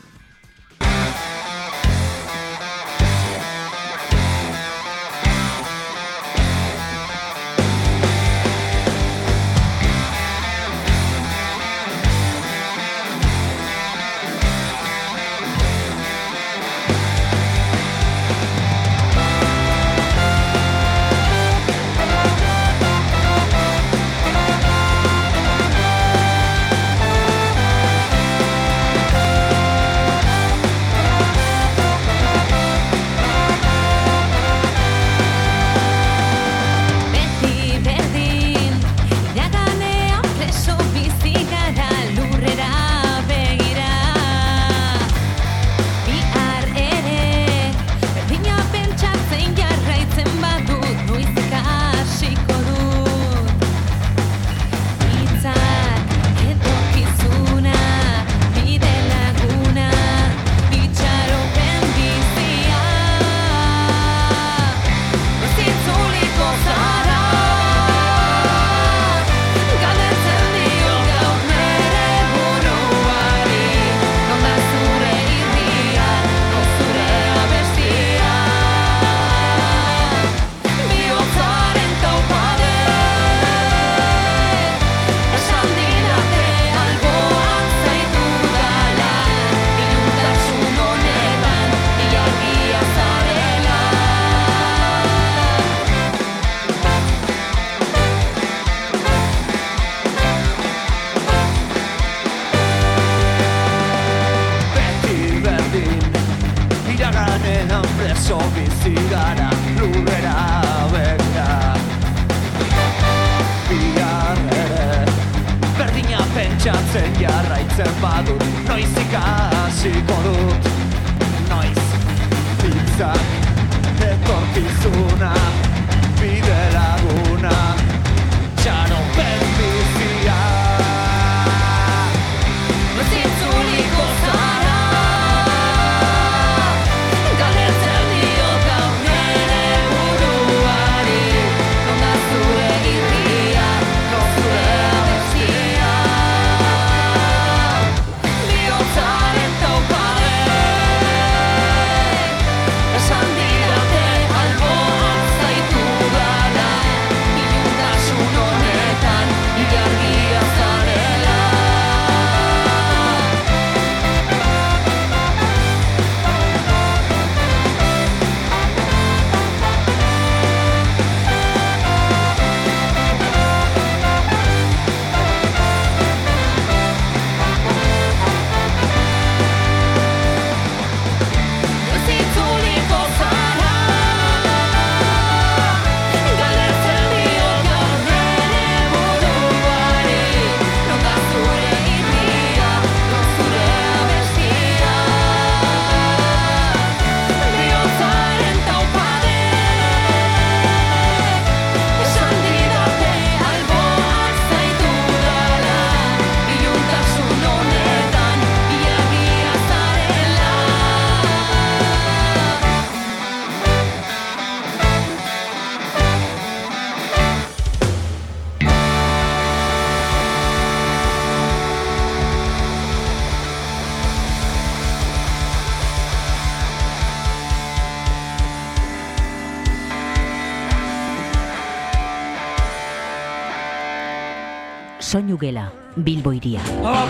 Pentsatzen jarraitzen badut, noiz ikasiko dut, noiz hitzak etorkizuna, bide laguna, txaropen bizia. Noiz itzuliko zara, galdetzen diot gaur nere buruari, non da zure irria, non zure abestia. Bihotzaren taupadek esan didate alboan zaitudala, iluntasun honetan ilargia zarela. Noiz itzuliko zara, galdetzen diot gaur nere buruari, non da zure irria, non zure abestia. Bihotzaren taupadek esan didate alboan zaitudala, iluntasun honetan ilargia zarela. Soinu gela, Bilbo Hiria.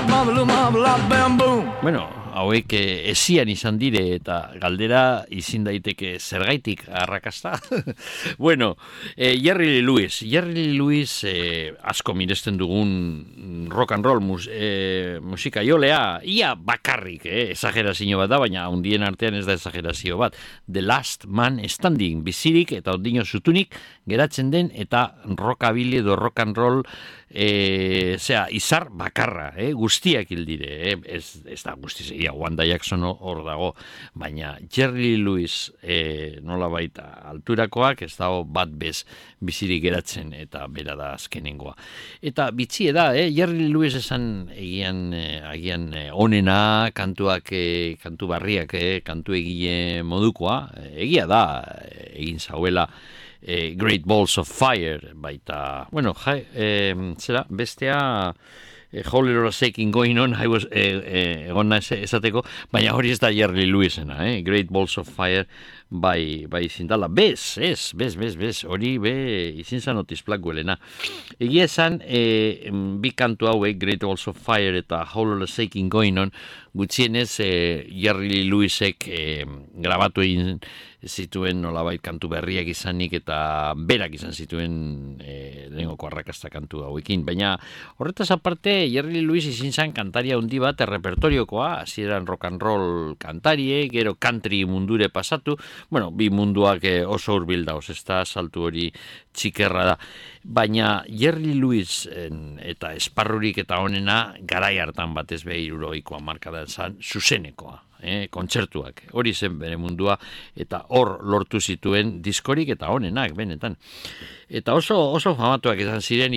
Bueno, hauek esian izan dire eta galdera izin daiteke zergaitik arrakasta. Bueno, Jerry Lee Lewis asko miresten dugun rock and roll musika jolea, ia bakarrik, exagerazio bat da, baina hundien artean ez da exagerazio bat. The Last Man Standing, bizirik eta ondino zutunik geratzen den eta rockabilly edo rock and roll izar bakarra, guztiak hildire, ez da guztiz, Wanda Jackson hor dago, baina Jerry Lee Lewis nola baita alturakoak ez dago bat bez bizirik geratzen eta bera da azkenengoa. Eta bitxie da, Jerry Lee Lewis esan agian onena, kantu barriak, kantu egile modukoa, egia da, egin zauela Great Balls of Fire, baita, bueno, zera, bestea Whole Lot of Shaking Going On, egon esateko, baina hori ez da Jerry Lewisena, Great Balls of Fire, bai zindala, bez, hori izin zan otizplak guelena. Egia esan, bi kantu hauek, Great Balls of Fire eta Whole Lot of Shaking Going On, gutxienez Jerry Lewisek grabatu egin zituen nolabait kantu berriak izanik eta berak izan zituen lehengoko arrakasta kantu hauekin. Baina horretaz aparte, Jerry Lewis izin zan kantaria handi bat errepertoriokoa, hasieran rock and roll kantarie, gero country mundure pasatu, bueno, bi munduak oso hurbil dauz, ez da saltu hori txikerra da. Baina Jerry Lewis eta esparrurik eta honena garai hartan batez be 70ko hamarkadan zan zuzenekoa. Kontzertuak, hori zen bere mundua, eta hor lortu zituen diskorik eta honenak, benetan. Eta oso famatuak izan ziren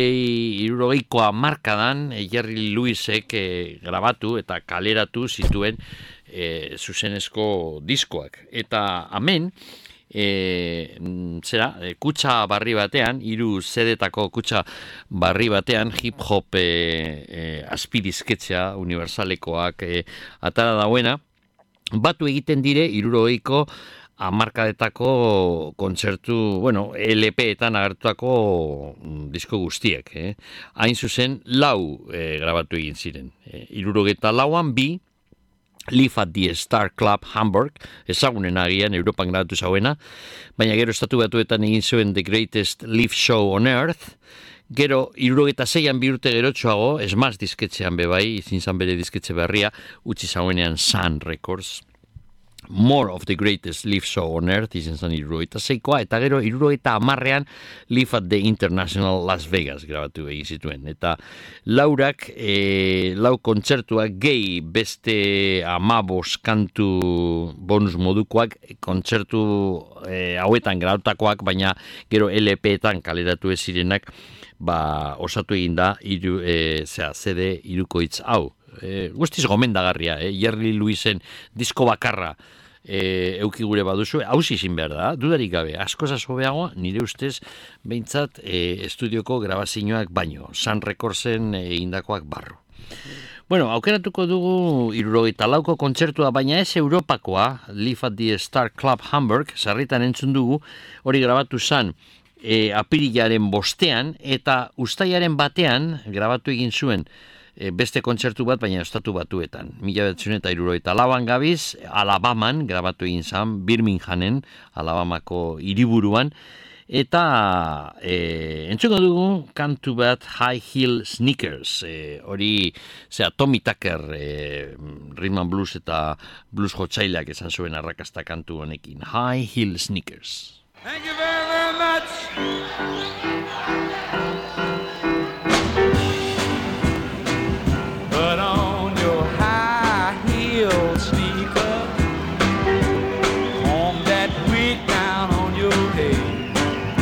70ko hamarkadan Jerry Lewisek grabatu eta kaleratu zituen zuzenezko diskoak. Eta hemen, kutxa barri batean, 3 zedetako kutxa barri batean, hip-hop azpidizketzea universalekoak atara dauena, batu egiten dire 70ko hamarkadetako kontzertu, bueno, LP-etan agertutako disko guztiek. Hain zuzen, 4 grabatu egin ziren. 74an 2, Live at the Star Club Hamburg, ezagunen agian Europan grabatu zauena, baina gero estatu batuetan egin zuen The Greatest Live Show on Earth, gero 76an 2 urte gerotxoago, Smash disketxean bebai, izin zan bere disketxe berria, utzi zauenean Sun Records, More of the Greatest Live Show on Earth izen zen 76koa, eta gero 70an Live at the International Las Vegas grabatu egin zituen. Eta laurak, lau kontzertuak gehi beste 15 kantu bonus modukoak, kontzertu hauetan grabatutakoak, baina gero LP-etan kaleratu ez zirenak, osatu egin da CD hirukoitz hau. Guztiz gomendagarria, Jerry Lewiesen disko bakarra euki gure baduzu, hausi izin behar da, dudarik gabe, askoz hobeagoa, nire ustez, behintzat, estudioko grabazioak baino, Sun Recordsen indakoak barru. Bueno, aukeratuko dugu 74ko kontzertua, baina ez Europakoa, Live at the Star Club Hamburg, sarritan entzun dugu, hori grabatu zen, apirilaren 5ean, eta uztailaren 1ean, grabatu egin zuen, beste kontzertu bat, baina Estatu Batuetan. 1974an gabiz, Alabaman, grabatu egin zan, Birminghamen, Alabamako hiriburuan, eta entzuko dugu kantu bat High Heel Sneakers, hori, Tommy Tucker, rhythm and blues eta blues jotzaileak esan zuen arrakasta kantu honekin. High Heel Sneakers. Thank you very, very much. Put on your high heel sneaker, comb that wig down on your head.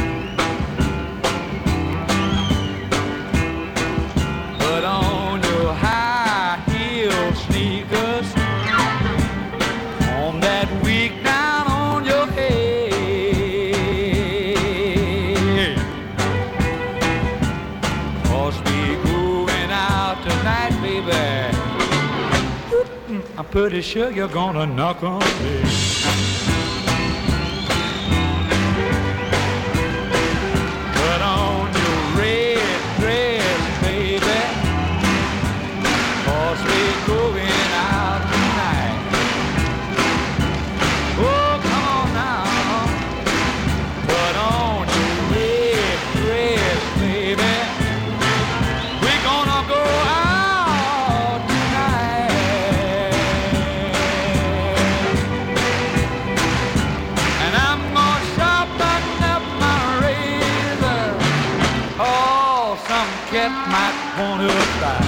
Put on your high heel sneakers, comb that wig down on your head. 'Cause we going out tonight, baby. I'm pretty sure you're gonna knock on me. Put on your red dress, baby, 'cause we're going out tonight. Oh, come on now. Put on your red dress, baby. We're gonna go out tonight. And I'm gonna sharpen up my razor. Oh, some cat might wanna try.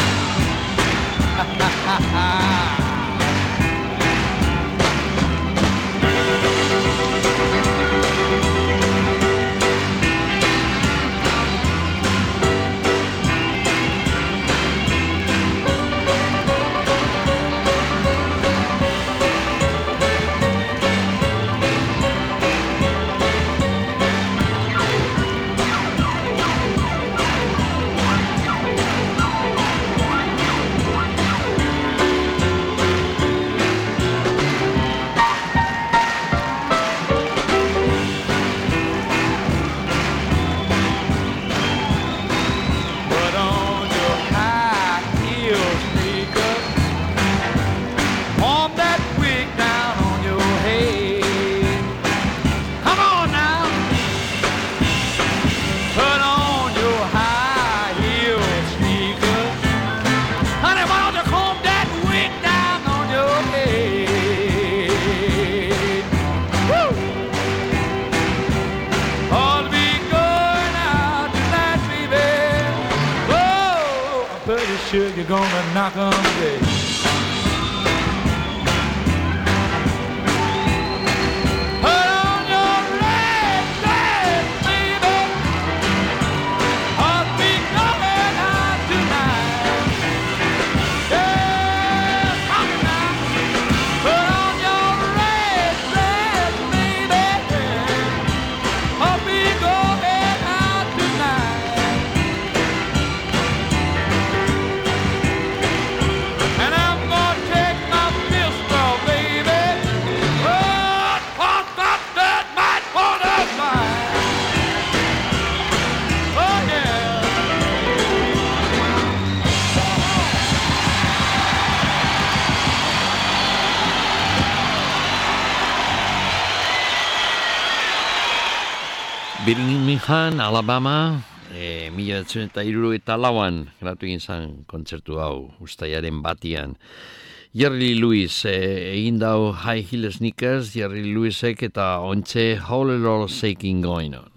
Put on your high heel sneakers, comb that wig down on your head. Come on now. Put on your high heel sneakers. Honey, why don't you comb that wig down on your head? Woo! 'Cause we going out tonight, baby. Oh, I'm pretty sure you're gonna knock on me. Put on your red dress, baby. 'Cause we going out tonight. Yeah, come on now. Put on your red dress, baby. 'Cause we going out tonight. And I'm gonna take my pistol, baby. Oh, pop that might wanna fight. Oh, yeah. Birmingham, Alabama, 1974an grabatu egin zen kontzertu hau, uztailaren 1ean. Jerry Lewis egin dau High Heel Sneakers, Jerry Lewisek eta ontxe Whole Lot Shaking Going On.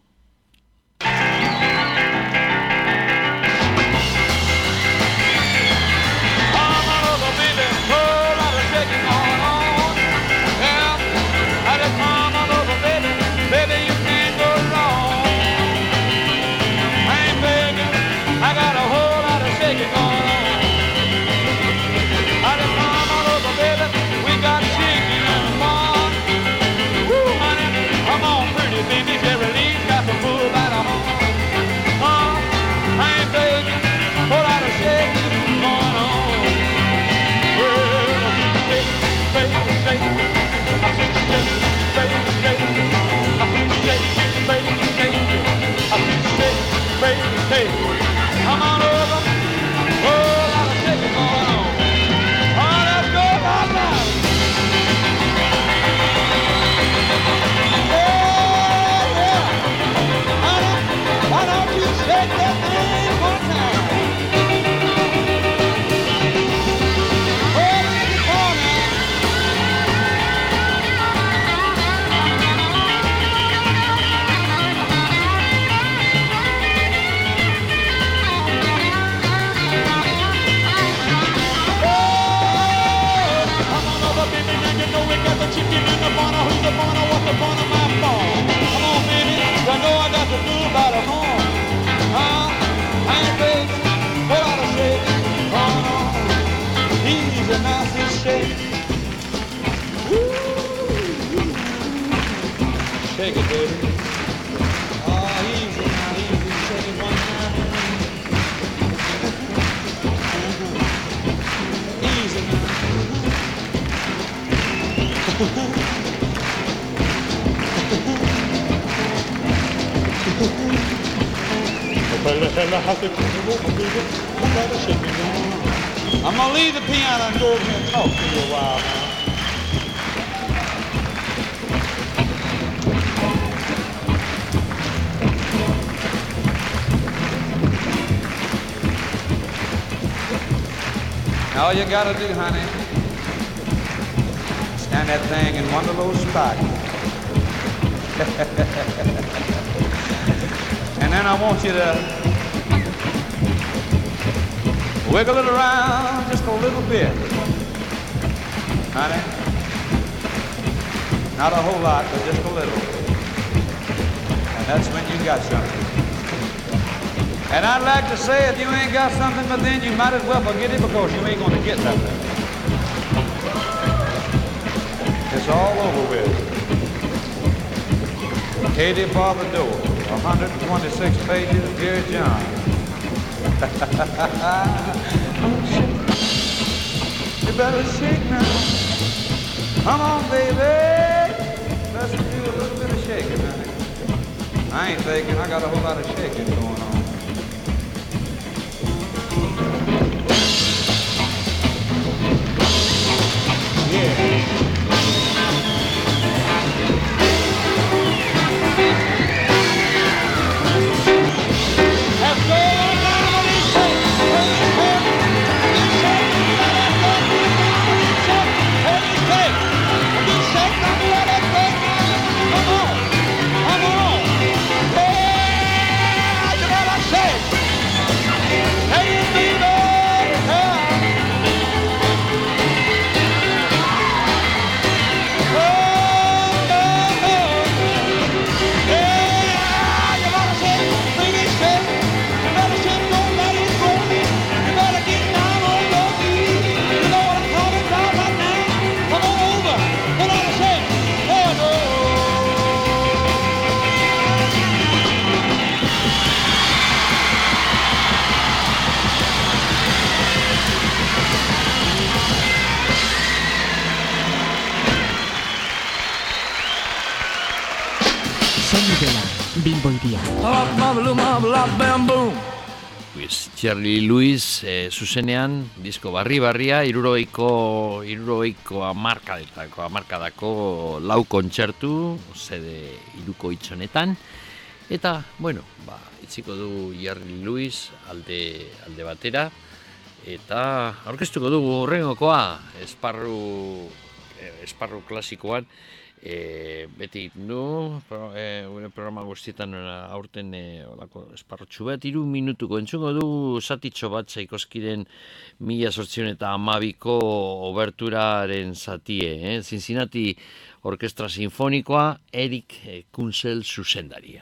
Come on over, oh, lot of shaking going on. Oh, let's go right now. Oh, yeah. Honey, why don't you shake that thing one time? Oh, come on now. Chicken in the corner, who's the corner, what's the corner, my phone? Come on, baby, you know I got to do about a home. I ain't crazy, but I don't shake it. Oh, no, he's a nice shake. Woo! Shake it, baby. Oh, easy now, easy, shake it one time. Easy now. I'm gonna leave the piano and go over here and talk to you a while now. All you gotta do, honey, stand that thing in one little spot. And then I want you to wiggle it around just a little bit. Honey, not a whole lot, but just a little. And that's when you got something. And I'd like to say if you ain't got something, but then you might as well forget it because you ain't gonna get nothing. It's all over with. Katie Barbador, 126 pages, dear John. You better shake now. Come on, baby. Let's do a little bit of shaking, honey. I ain't thinking, I got a whole lot of shaking going on. Yeah. Bilbo Iria. Jerry Lewis zuzenean, disko barri-barria, irurogeiko hamarkadako lau kontzertu, zede iruko itzonetan, eta, bueno, itziko du Jerry Lewis alde batera, Eta aurkeztuko dugu hurrengokoa, esparru klasikoan, beti gure programa guztietan aurten esparrotxu bat, 3 minutuko entzungo du zatitxo bat Txaikovskiren 1812ko oberturaren zatie, Cincinnati Orkestra Sinfonikoa, Erik Kunzel zuzendaria.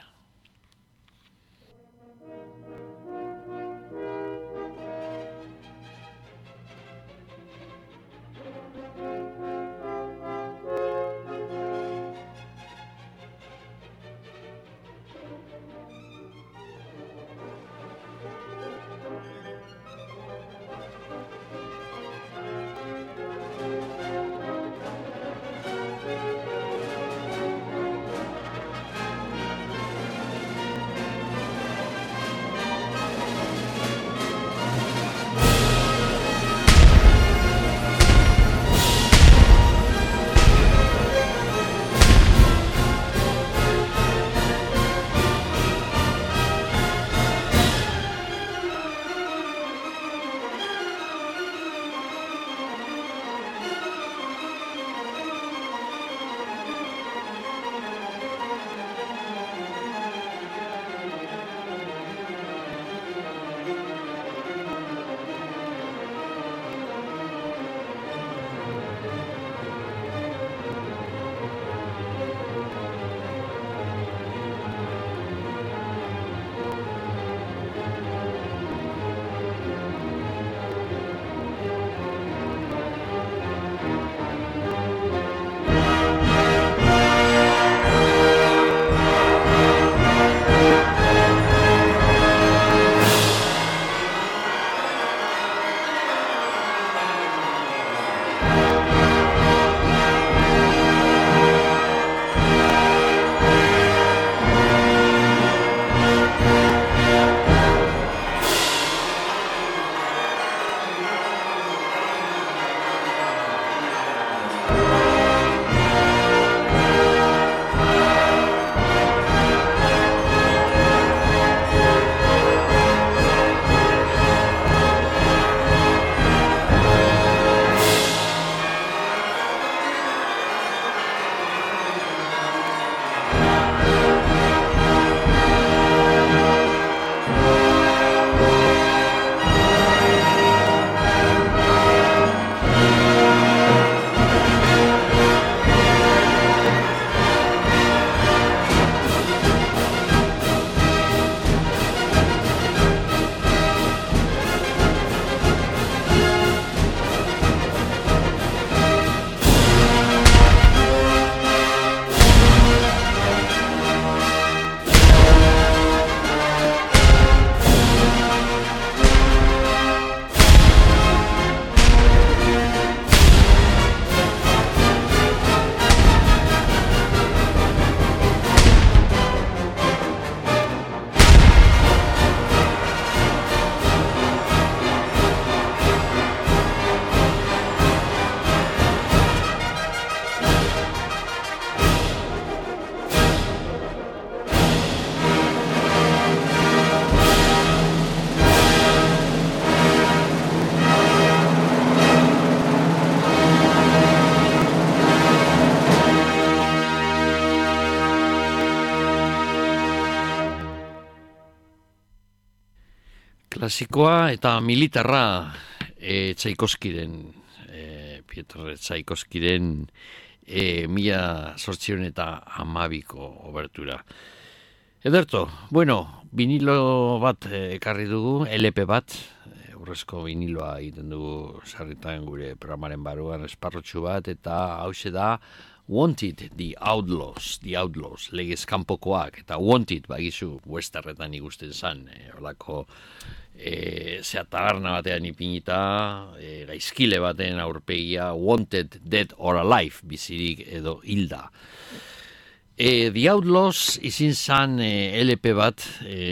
Klasikoa eta militarra Txaikovskiren, Piotr Txaikovskiren 1812ko obertura. Ederto, bueno, vinilo bat ekarri dugu, LP bat, urrezko viniloa egiten dugu sarritan gure programaren baruan esparrotxu bat, eta hause da Wanted, The Outlaws, legez kanpokoak, eta Wanted, bagizu, westerretan ikusten zan, horlako zea taberna batean ipinita, gaizkile baten aurpegia, Wanted, Dead or Alive, bizirik edo hilda. The Outlaws izin zan LP bat,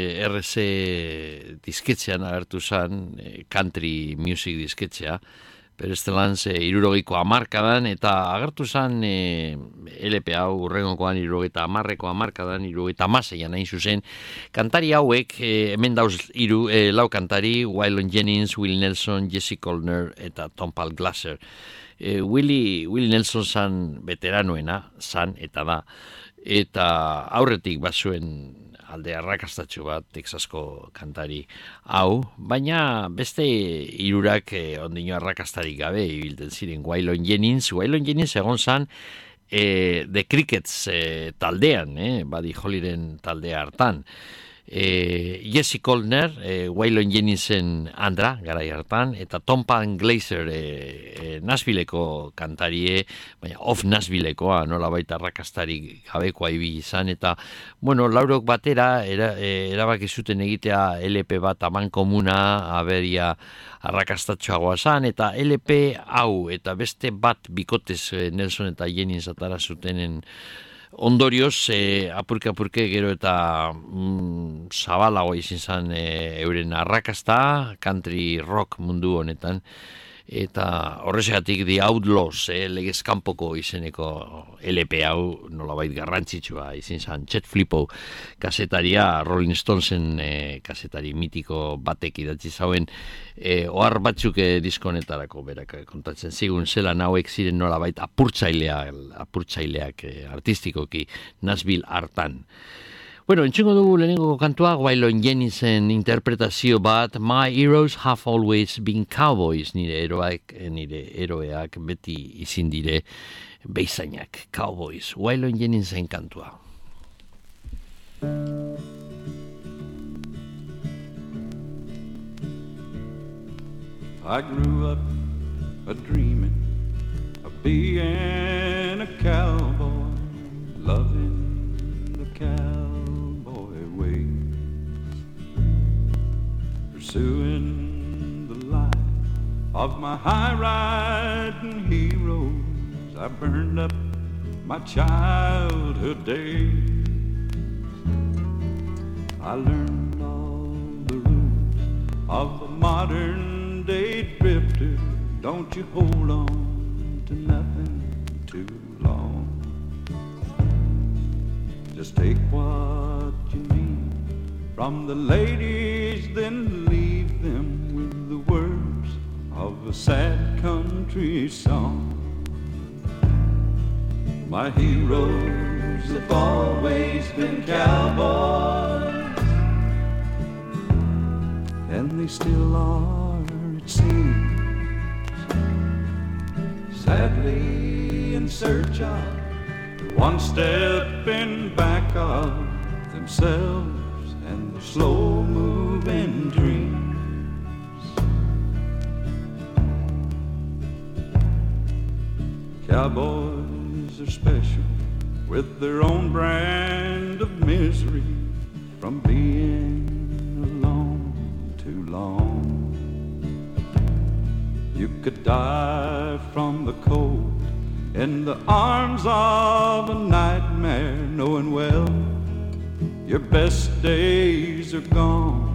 RC disketxean agertu zan, country music disketxea, Perestelantz 60ko hamarkadan, eta agertu zen LP hau urrengokoan 70ko hamarkadan, 76an hain zuzen. Kantari hauek, hemen dauz lau kantari, Waylon Jennings, Willie Nelson, Jesse Colner eta Tom Paul Glasser. Willie Nelson zan veteranoena, zan eta da, eta aurretik bazuen alde arrakastatxo bat Texasko kantari hau, baina beste hirurak ondino arrakastarik gabe ibilten ziren. Waylon Jennings egon zan The Crickets taldean, Buddy Hollyren taldea hartan. Jesse Colner, Waylon Jenningsen andra, garai hartan, eta Tom Paul Glasser Nashvilleko kantarie, baina off Nashvillekoa, nola baita arrakastarik gabekoa ibili izan, eta, bueno, laurok batera erabaki zuten egitea LP bat aman komuna, aberia arrakastatxoagoa zan, eta LP hau, eta beste bat bikotez Nelson eta Jennings atara zutenen ondorioz, apurke gero eta zabalago izin zen euren arrakasta, country rock mundu honetan, eta horrexegatik The Outlaws, legez kanpoko izeneko LP hau nolabait garrantzitsua izin zen. Chet Flippo kasetaria, Rolling Stonesen kasetari mitiko batek idatzi zauen, ohar batzuk diskonetarako berak kontatzen zigun zelan hauek ziren nolabait apurtzaileak artistikoki Nashville hartan. Bueno, entzungo dugu lehenengo kantua, Waylon Jenningsen interpretazio bat, My Heroes Have Always Been Cowboys, nire eroeak beti izin dire beizainak, Cowboys, Waylon Jenningsen kantua. I grew up a-dreaming of being a cowboy, loving the cowboy way, pursuing the life of my high-riding heroes. I burned up my childhood days. I learned all the rules of a modern-day drifter. Don't you hold on to nothing too long. Just take what you need from the ladies, then leave them with the words of a sad country song. My heroes have always been cowboys, and they still are, it seems, sadly in search of one step in back of themselves and their slow-moving dreams. Cowboys are special with their own brand of misery from being alone too long. You could die from the cold in the arms of a nightmare, knowing well your best days are gone.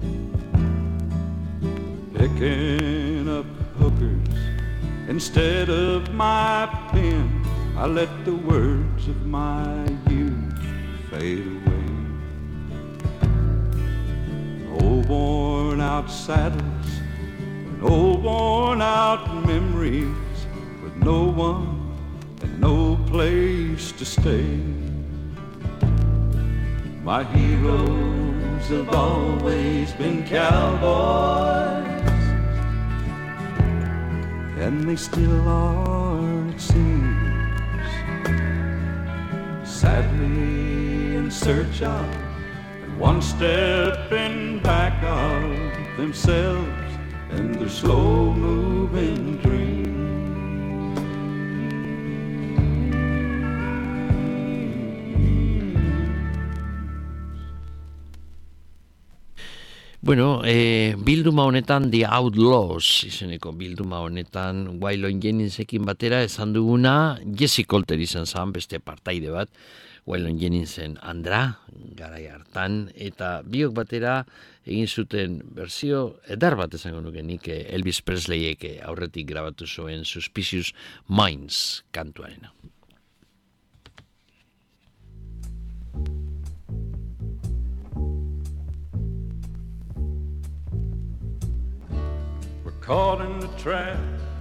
Picking up hookers instead of my pen, I let the words of my youth fade away. Old worn out saddles and old worn out memories with no one and no place to stay. My heroes have always been cowboys, and they still are, it seems, sadly in search of and one step in back of themselves and their slow-moving dreams. Bueno, bilduma honetan The Outlaws izeneko bilduma honetan Waylon Jenningsekin batera esan duguna Jesse Colter izan zen beste partaide bat. Waylon Jenningsen andra, garai hartan, eta biok batera egin zuten berzio edar bat esango nuke nik Elvis Presleyek aurretik grabatu zuen Suspicious Minds kantuarena. We're caught in the trap.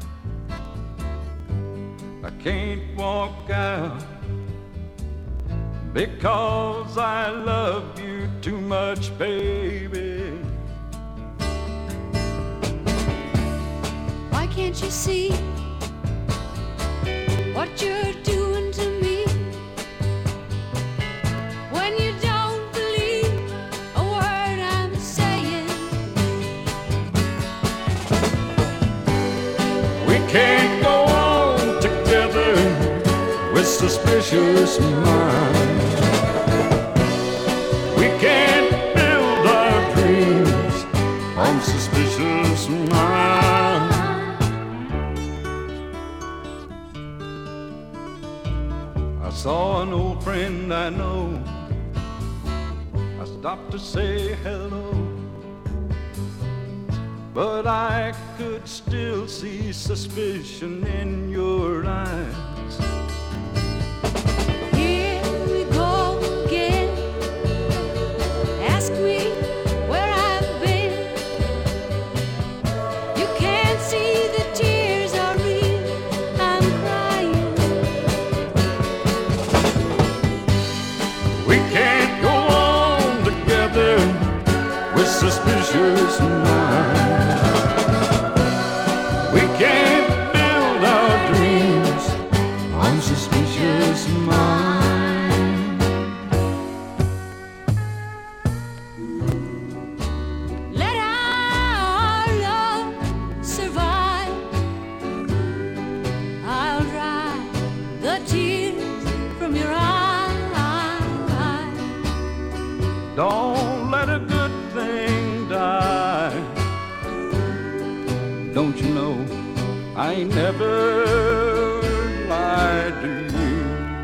I can't walk out because I love you too much, baby. Why can't you see what you're doing to me? When you don't believe a word I'm saying. We can't go on together with suspicious minds. We can't build our dreams on suspicious minds. I saw an old friend I know. I stopped to say hello, but I could still see suspicion in your eyes. Here we go again. Ask me where I've been. You can't see the tears are real. I'm crying. We can't go on together with suspicious minds. We can't build our dreams on suspicious minds. Let our love survive. I'll dry the tears from your eyes. Don't let a good thing die. Don't you know I ain't never lied to you.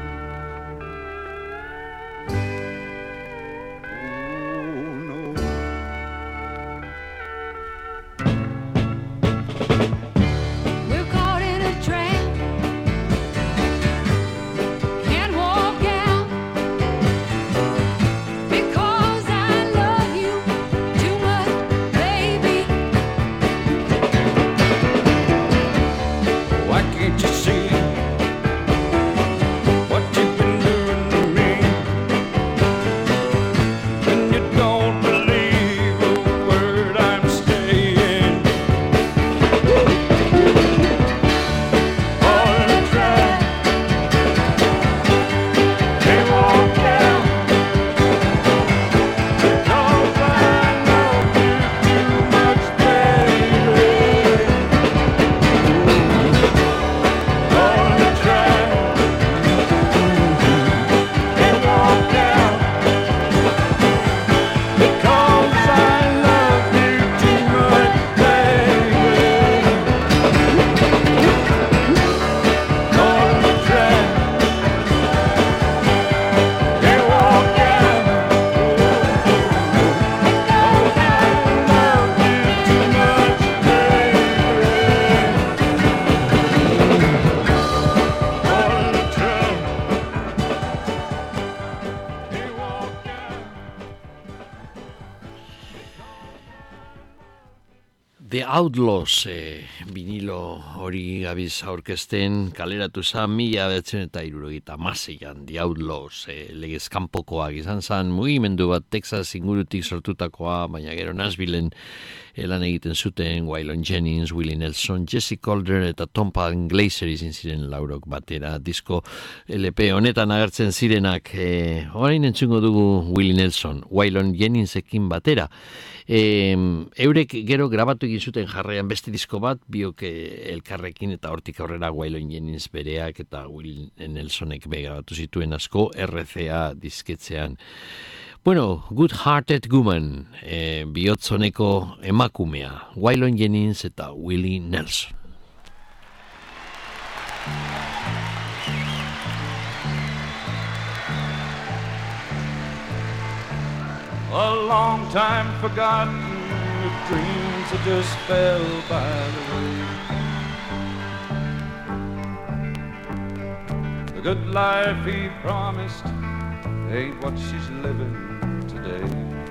Oh no. We're caught in a trap. Can't walk out because I love you too much, baby. Why can't you see what you've been doing to me? When you don't believe a word I'm saying. All the time, they walk down because I love you too much, baby. On the track, they walk down because I love you too much, baby. On the track, they walk down because I love you too much, baby. On the track, they walk down. The Outlaws vinilo hori gabiz aurkezten kaleratu zan 1976an. The Outlaws legez kanpokoak izan zan mugimendu bat Texas ingurutik sortutakoa, baina gero Nashvilleen lan egiten zuten Waylon Jennings, Willie Nelson, Jesse Calder eta Tom Glazer izin ziren laurok batera disko LP honetan agertzen zirenak. Orain entzungo dugu Willie Nelson, Waylon Jenningsekin batera. Eurek gero grabatu egin zuten jarraian beste disko bat, biok elkarrekin, eta hortik aurrera Waylon Jennings bereak eta Will Nelsonek grabatu zituen asko RCA disketzean. Bueno, Good Hearted Woman, bihotzoneko emakumea, Waylon Jennings eta Willie Nelson. long time forgotten, with dreams that just fell by the way. The good life he promised ain't what she's living today.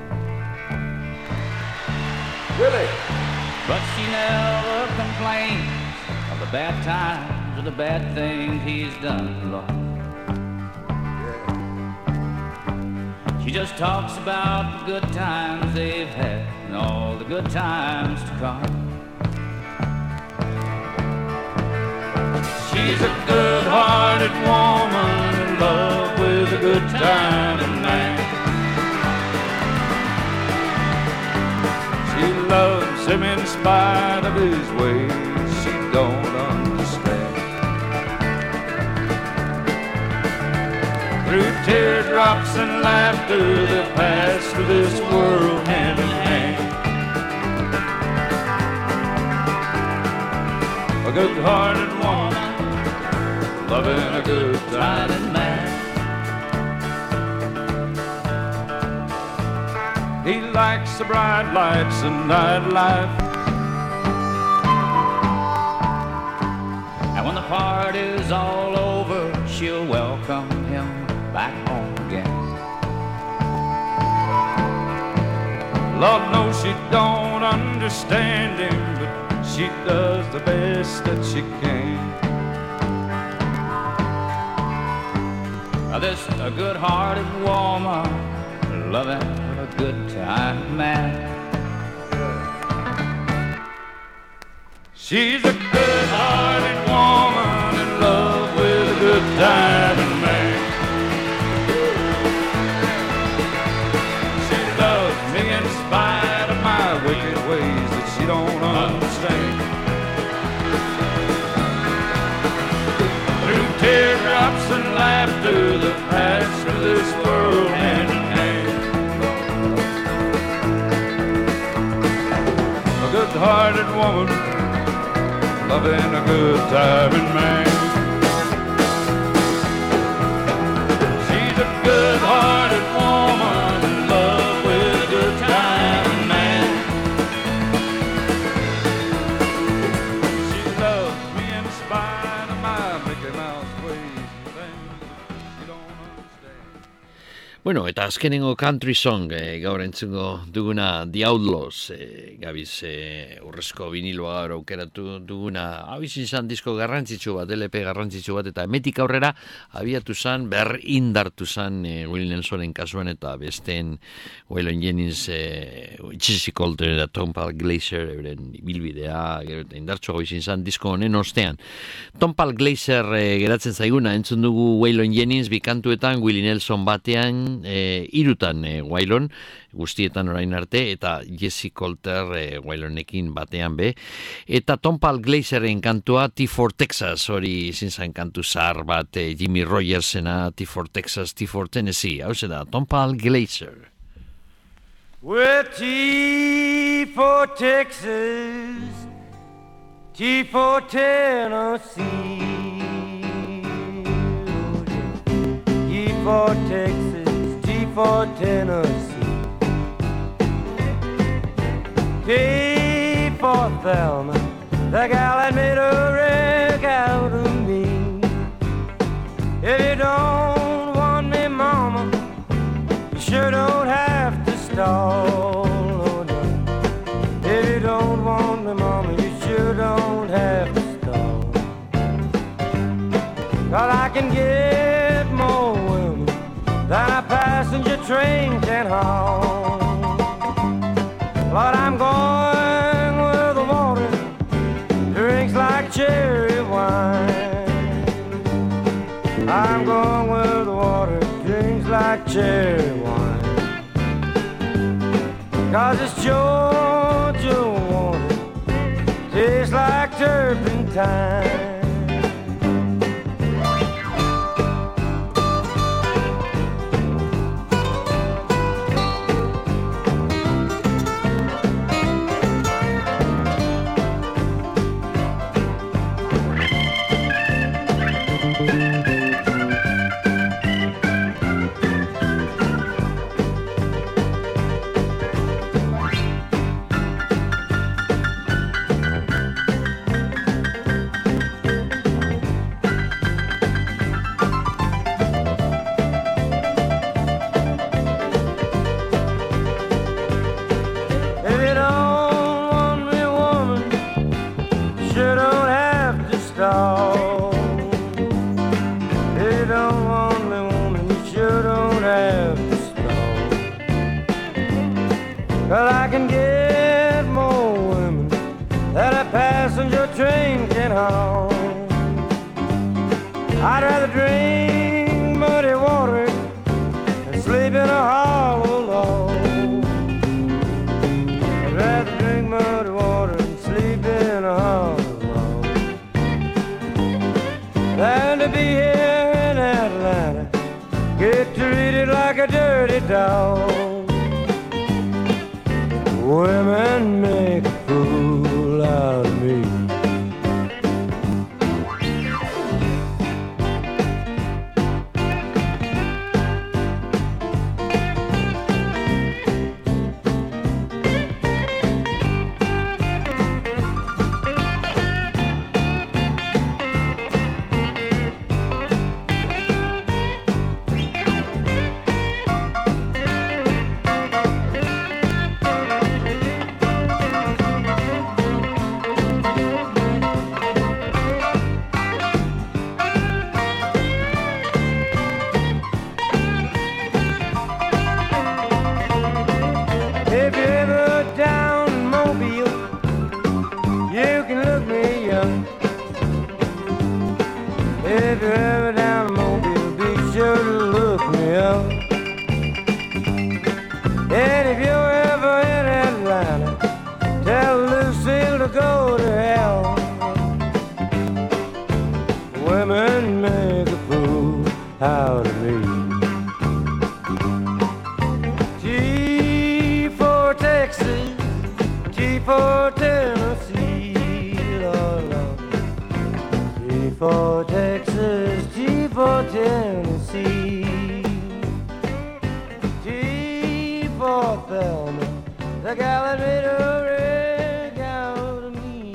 Really? But she never complains of the bad times or the bad things he's done, Lord. She just talks about the good times they've had and all the good times to come. She's a good-hearted woman in love with a good-timing man. She loves him in spite of his ways she don't understand. Through teardrops and laughter they pass through this world hand in hand. A good-hearted woman loving a good-timing man. He likes the bright lights and nightlife, And when the party's all over, she'll welcome him back home again. Lord knows she don't understand him, but she does the best that she can. Now this a good-hearted woman loving a good-time man. She's a good-hearted woman in love with a good-timing man. She loves me in spite of my wicked ways that she don't understand. Through teardrops and laughter that pass through this world hand in hand. A good-hearted woman loving a good-timing man. She's a good-hearted woman in love with a good-timing man. She loves me in spite of my Mickey Mouse ways and things she don't understand. Bueno, eta azkenengo country song gaur entzungo duguna The Outlaws, gabiz urrezko viniloa gaur aukeratu duguna, hau izan disko garrantzitsu bat, LP garrantzitsu bat, eta emetik aurrera abiatu zan, indartu zan Willie Nelsonen kasuan eta besteen Waylon Jennings, Jesse Coulter eta Tom Paul Glaser euren bilbidea, gero eta indartsu hau izan disko honen ostean. Tom Paul Glaser geratzen zaiguna, entzun dugu Waylon Jennings bikantuetan, Willie Nelson batean, irutan Waylon, guztietan orain arte, eta Jesse Coulter Waylonekin batean be, eta Tom Paul Glazeren kantua T4 Texas, hori izin zain kantu zahar bat, Jimmy Rogersena, T4 Texas, T4 Tennessee, hau da, Tom Paul Glazer. Well, T4 Texas, T4 Tennessee, T4 Texas, T4 Tennessee, T4 Thelma, the gal that made a wreck out of me. If you don't want me, mama, you sure don't have to stall. Oh, no. If you don't want me, mama, you sure don't have to stall. 'Cause I can get more women than a passenger train can haul. Lord, I'm going where the water drinks like cherry wine. I'm going where the water drinks like cherry wine. 'Cause it's Georgia water, tastes like turpentine. passenger train can haul. I'd rather drink muddy water than sleep in a hollow log. I'd rather drink muddy water than sleep in a hollow log than to be here in Atlanta, get treated like a dirty dog. Women make a fool out of me. If you're ever down in Mobile, be sure to look me up. And if you're ever in Atlanta, tell Lucille to go to hell. Women make a fool out of me. G for Texas, G for Tennessee, Lord, Lord. G for Texas, G for Tennessee, G for Thelma, the gal that made a rig out of me.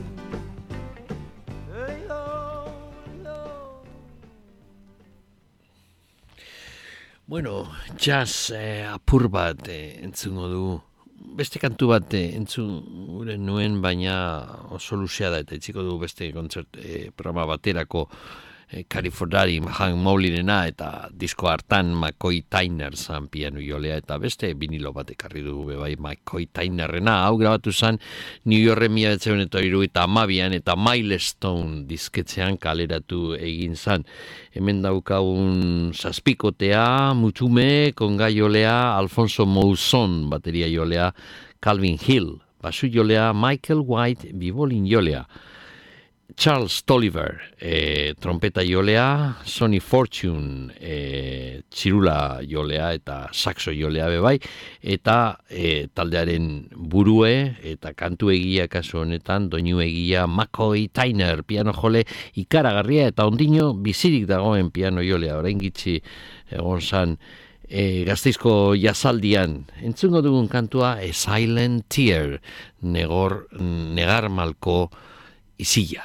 Bueno, jazz apur bat entzungo du. Beste kantu bat entzun gure nuen, baina oso luzea da, eta etziko du beste programa baterako Californiari Hank Moulirena, eta disko hartan McCoy Tyner zan piano jolea, eta beste vinilo bat ekarri dugu bebai McCoy Tynerrena. Hau grabatu zan New Yorken 1972an eta Milestone disketzean kaleratu egin zan. Hemen daukagun zazpikotea, Mutume, konga jolea, Alfonso Mouzon bateria jolea, Calvin Hill basu jolea, Michael White bibolin jolea, Charles Tolliver trompeta jolea, Sonny Fortune txirula jolea eta saxo jolea bebai, eta taldearen burue eta kantu egia kasu honetan, doinu egia McCoy Tyner piano jole ikaragarria eta ondino bizirik dagoen piano jolea, orain gitxi egon zan Gasteizko jazaldian. Entzungo dugun kantua A Silent Tear, negar malko izila.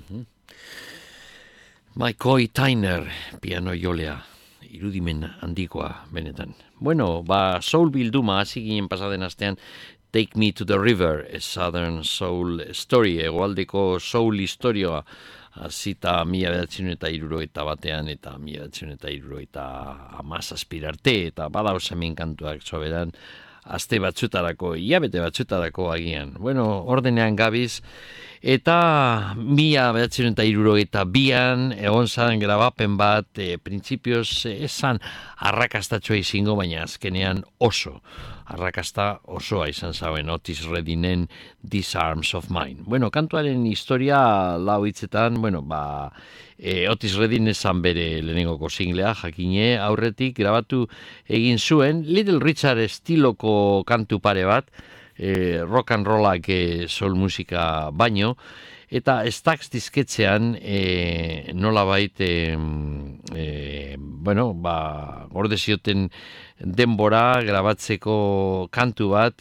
McCoy Tyner, piano jolea, irudimen handikoa benetan. Bueno, soul bilduma hasi ginen pasaden astean, Take Me to the River, a Southern Soul Story, hegoaldeko soul historioa, hasita 1970 batean eta 1970 arte, eta badauz hemen kantuak soberan, aste batzutarako, hilabete batzutarako agian. Bueno, ordenean gabiz, eta 1972an egon zaren grabapen bat, printzipioz esan arrakastatxoa izango, baina azkenean arrakasta osoa izan zauen Otis Reddingen These Arms of Mine. Bueno, kantuaren historia lau hitzetan, Otis Redding esan bere lehenengoko singlea, jakine, aurretik grabatu egin zuen, Little Richard estiloko kantu pare bat, rock and rollak soul musika baino, eta Stax disketzean nolabait gorde zioten denbora grabatzeko kantu bat,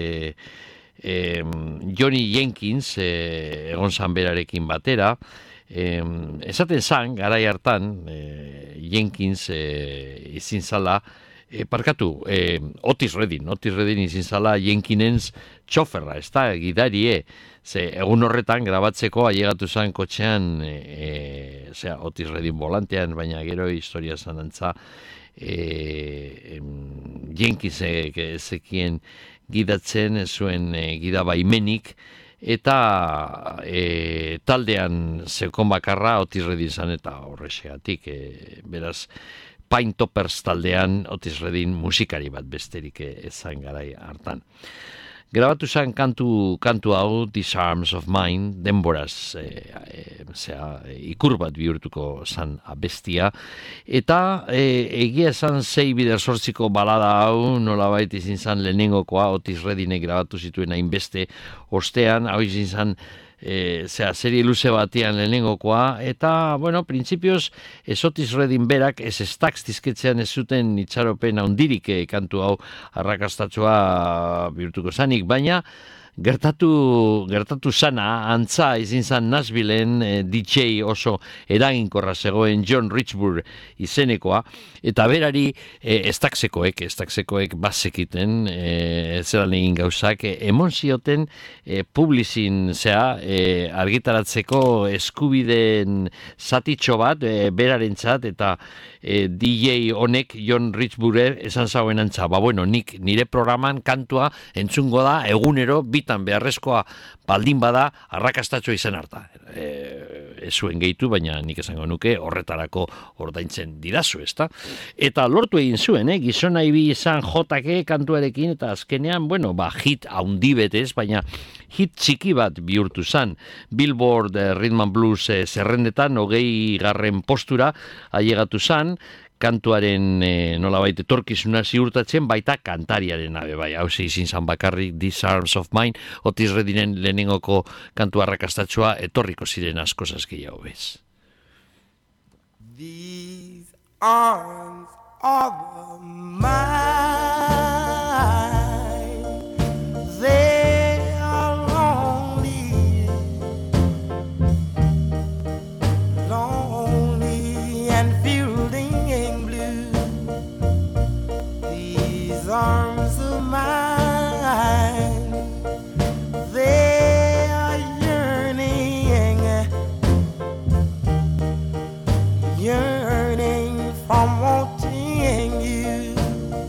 Johnny Jenkins egon zan berarekin batera, esaten zan, garai hartan, Jenkins izin zala, Otis Redding izin zala Jenkinens txoferra, ez da, gidarie, egun horretan grabatzeko ailegatu zan kotxean, Otis Redding volantean, baina gero historia zan antza, Jenkins ezekien gidatzen, zuen gidabaimenik, eta taldean zekon bakarra Otis Redding zan, eta horrexegatik, beraz, Pine Toppers taldean Otis Redding musikari bat besterik ezan garai hartan. Grabatu zen kantu hau, These Arms of Mine, denboraz ikur bat bihurtuko zan abestia, eta egia esan 6 bider sortziko balada hau, nolabait izin zan lehenengokoa, Otis Reddingek grabatu zituen hainbeste ostean, hau izin zan serie luze batean lehenengokoa, eta, printzipioz, Otis Redding berak, Stax disketzean ez zuten itxaropen handirik kantu hau arrakastatxoa bihurtuko zanik, baina gertatu sana, antza izin zan Nashvilleen DJ oso eraginkorra zegoen John Richburg izenekoa, eta berari Staxekoek bazekiten zelan egin gauzak, emon zioten publizin argitaratzeko eskubideen zatitxo bat berarentzat, eta DJ honek John Richburg esan zauen antza, nik nire programan kantua entzungo da egunero bitan beharrezkoa baldin bada arrakastatxo izan harta. Ez zuen gehitu, baina nik esango nuke horretarako ordaintzen didazu, ezta? Eta lortu egin zuen, gizona ibi izan jotake kantuarekin, eta azkenean, hit haundi betez, baina hit txiki bat bihurtu zan. Billboard Rhythm and Blues zerrendetan 20. postura ailegatu zan, kantuaren nolabait etorkizuna ziurtatzen, baita kantariaren bai, hau izin zan bakarrik These Arms of Mine, Otis Reddingen lehenengoko kantu arrakastatxoa etorriko ziren asko gehiago bez. These arms of mine, they are lonely, lonely and fielding in blue. These arms of mine, they are yearning from wanting you.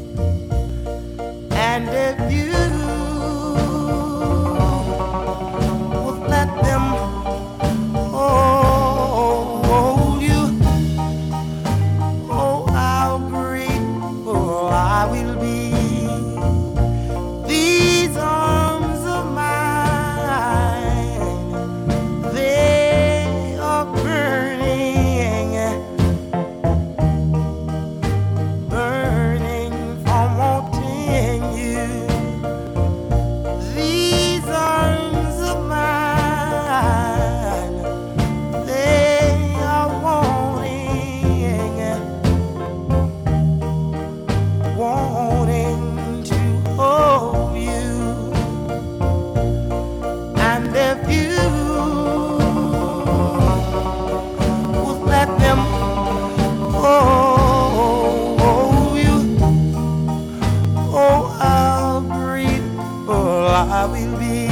I will be.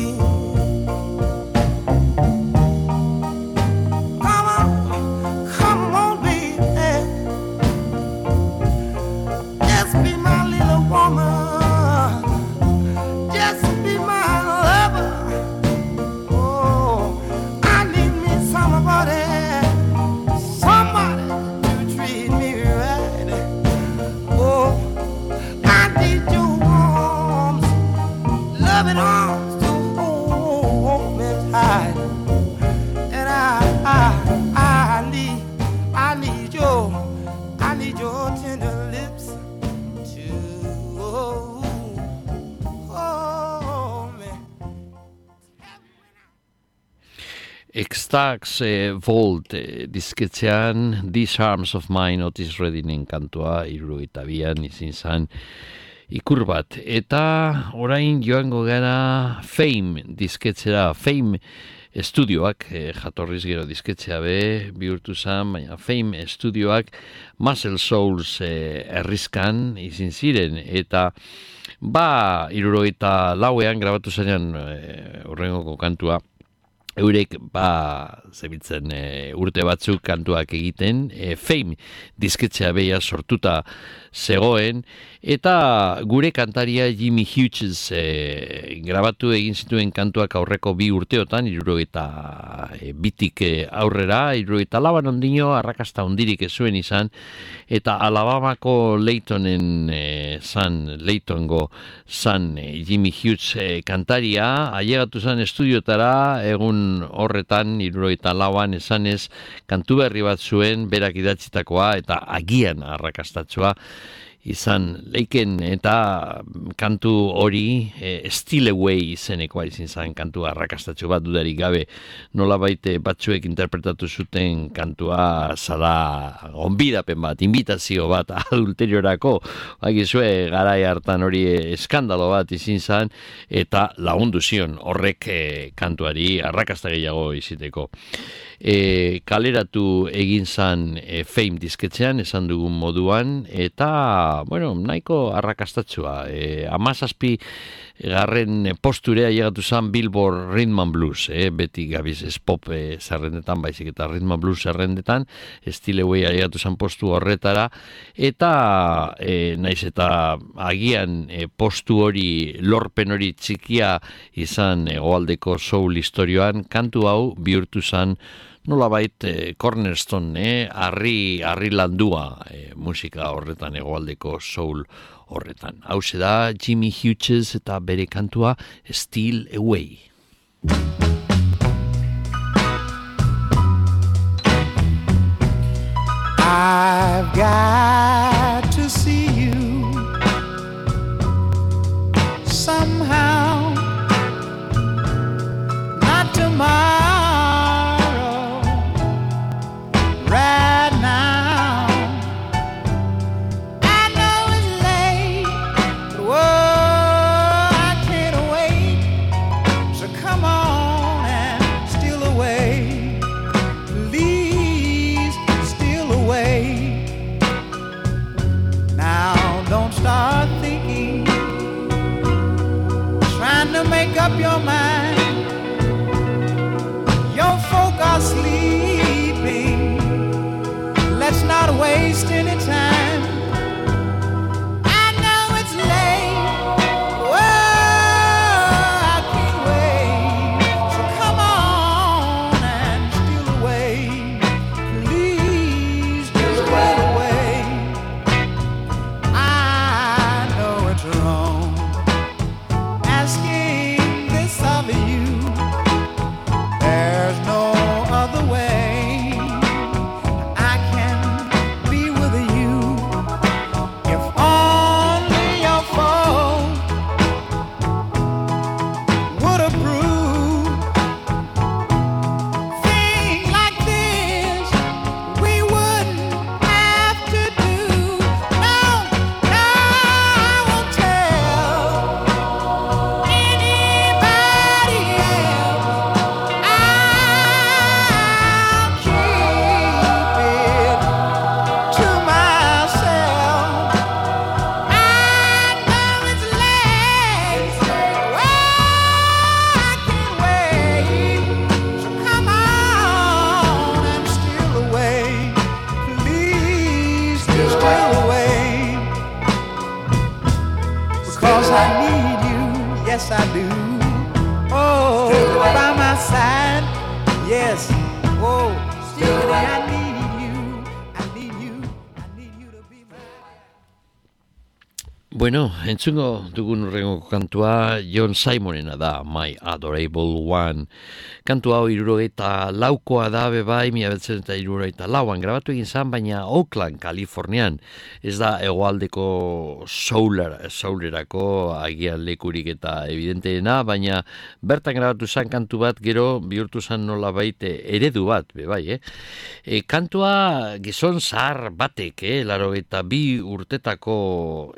Come on, baby. Just be my little woman. Just be my lover. Oh, I need me somebody to treat me right. Oh, I need your arms, loving arms to hold me tight. And I need your tender lips to hold me. Extax Volt disketzean These Arms of Mine Otis Reddingen kantua 72an izin zan ikur bat. Eta orain joango gara Fame disketzera. Fame estudioak, jatorriz gero disketzea bihurtu zan, baina Fame estudioak Muscle Souls errizkan izin ziren, eta 74ean grabatu zenean horrengoko kantua. Eurek zebitzen urte batzuk kantuak egiten, Fame disketzea beia sortuta zegoen, eta gure kantaria Jimmy Hughes grabatu egin zituen kantuak aurreko 2 urteotan, 72tik aurrera, 74an ondino arrakasta hondirik ez zuen izan, eta Alabamako Laytongo zan Jimmy Hughes kantaria, ailegatu zan estudiotara, egun horretan, 74an esanez, kantu berri bat zuen, berak idatzitakoa, eta agian arrakastatsua izan leiken, eta kantu hori Still Away izenekoa izin zan kantu arrakastatxo bat dudarik gabe, nolabait batzuek interpretatu zuten kantua zala onbidapen bat, invitazio bat adulteriorako, bagizue garai hartan hori eskandalo bat izin zan, eta lagundu zion horrek kantuari arrakasta gehiago iziteko. Kaleratu egin zan Fame disketzean, esan dugun moduan, eta nahiko arrakastatsua. 17 garren posture ailegatu zan Billboard Rhythm and Blues, beti gabiz ez pop zerrendetan, baizik eta Rhythm and Blues zerrendetan, Still Away ailegatu zan postu horretara, eta naiz eta agian postu hori, lorpen hori txikia izan hegoaldeko soul historioan, kantu hau bihurtu zan nolabait cornerstone, harri landua musika horretan, hegoaldeko soul horretan. Hauxe da Jimmy Hughes eta bere kantua Still Away. I've got to see you somehow, not tomorrow. Right now, I know it's late, but whoa, I can't wait. So come on and steal away, please steal away. Now don't start thinking, trying to make up your mind. Your folk are sleeping. Let's not waste any time. I know it's late. Whoa, I can't wait. So come on and steal away. Please just steal away. I know it's wrong asking this of you. 'cause I need you, yes I do. Oh, by my side, yes. Oh, still I need you, I need you, I need you to be mine. Bueno, entzungo dugun urrengo kantua John Simonena da, My Adorable One. Kantu hau 74koa da bebai, 1974an grabatu egin zan, baina Oakland, Kalifornian. Ez da hegoaldeko soulerako agian lekurik eta evidenteena, baina bertan grabatu zan kantu bat, gero bihurtu zan nolabait eredu bat, bebai, kantua gizon zahar batek, 82 urtetako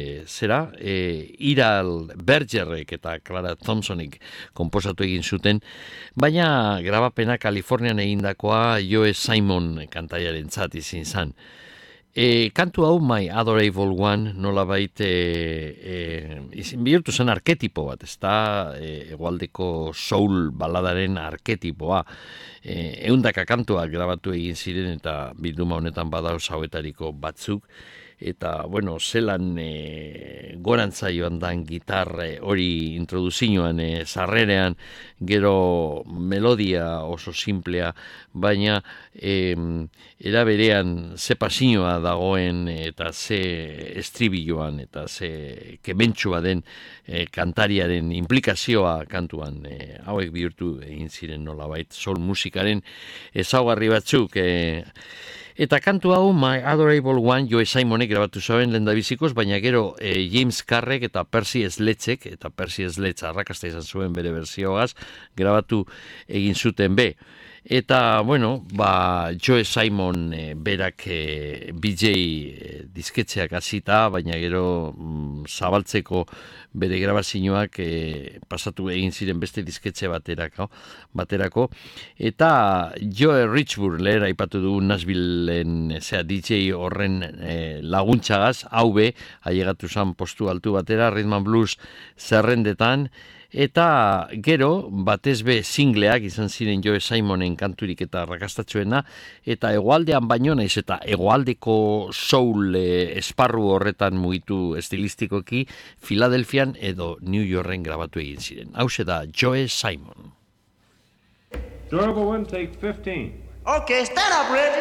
Iral Bergerrek eta Clara Thompsonek konposatu egin zuten, baina grabapena Kalifornian egindakoa Joe Simon kantariarentzat izin zan. Kantu hau My Adorable One nolabait bihurtu zen arketipo bat, ez da hegoaldeko soul baladaren arketipoa. Ehundaka kantuak grabatu egin ziren eta bilduma honetan badauz hauetariko batzuk. Eta, bueno, zelan gorantza joan dan gitar hori introduzioan sarrerean, gero melodia oso simplea, baina era berean ze pasioa dagoen eta ze estribilloan eta ze kementsua den kantariaren implikazioa kantuan hauek bihurtu egin ziren nolabait soul musikaren ezaugarri batzuk. Eta kantu hau My Adorable One Joe Simonek grabatu zuen lehendabizikoz, baina gero James Carrek eta Percy Sledgek, eta Percy Sledge arrakasta izan zuen bere bertsioagaz, grabatu egin zuten be. Eta, bueno, Joe Simon berak BJ disketxeak hasita, baina gero zabaltzeko bere grabazioak pasatu egin ziren beste disketxe baterako. Eta Joe Richburg lehera aipatu du Nashvilleen DJ horren laguntzagaz, hau be, ailegatu zan postu altu batera, Rhythm and Blues zerrendetan, eta gero batez be singleak izan ziren Joe Simonen kanturik eta rakastatzuena, eta hegoaldean baino naiz eta hegoaldeko soul esparru horretan mugitu estilistikoki Philadelphian edo New Yorken grabatu egin ziren. Hauxe da Joe Simon. Durable one, take 15. Okay, stand up, Reggie.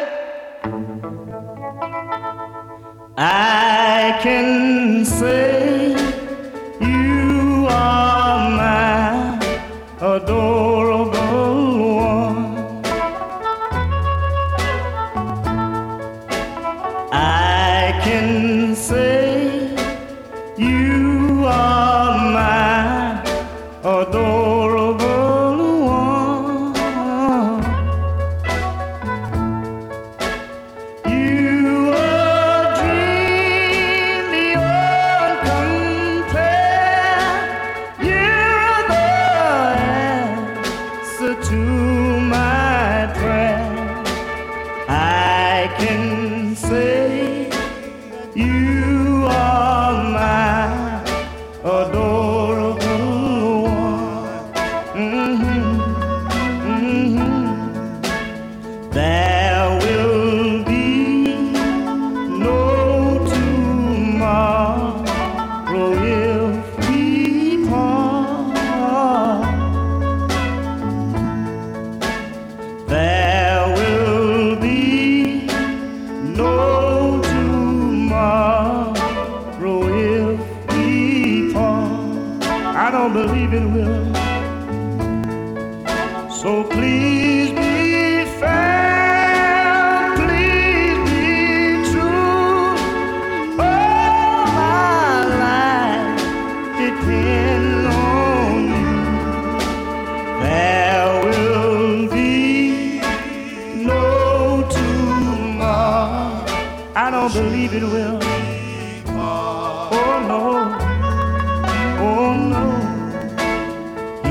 I can say you are my adorable one. I can say you are my adorable one. You are a dream beyond compare. You're the answer to my prayer. I can say you are my adorable one. There will be no tomorrow if we part. There will be no tomorrow if we part. I don't believe it will. So please be fair, please be true. All my life depends on you. There will be no tomorrow. I don't believe it will. Oh no, oh no.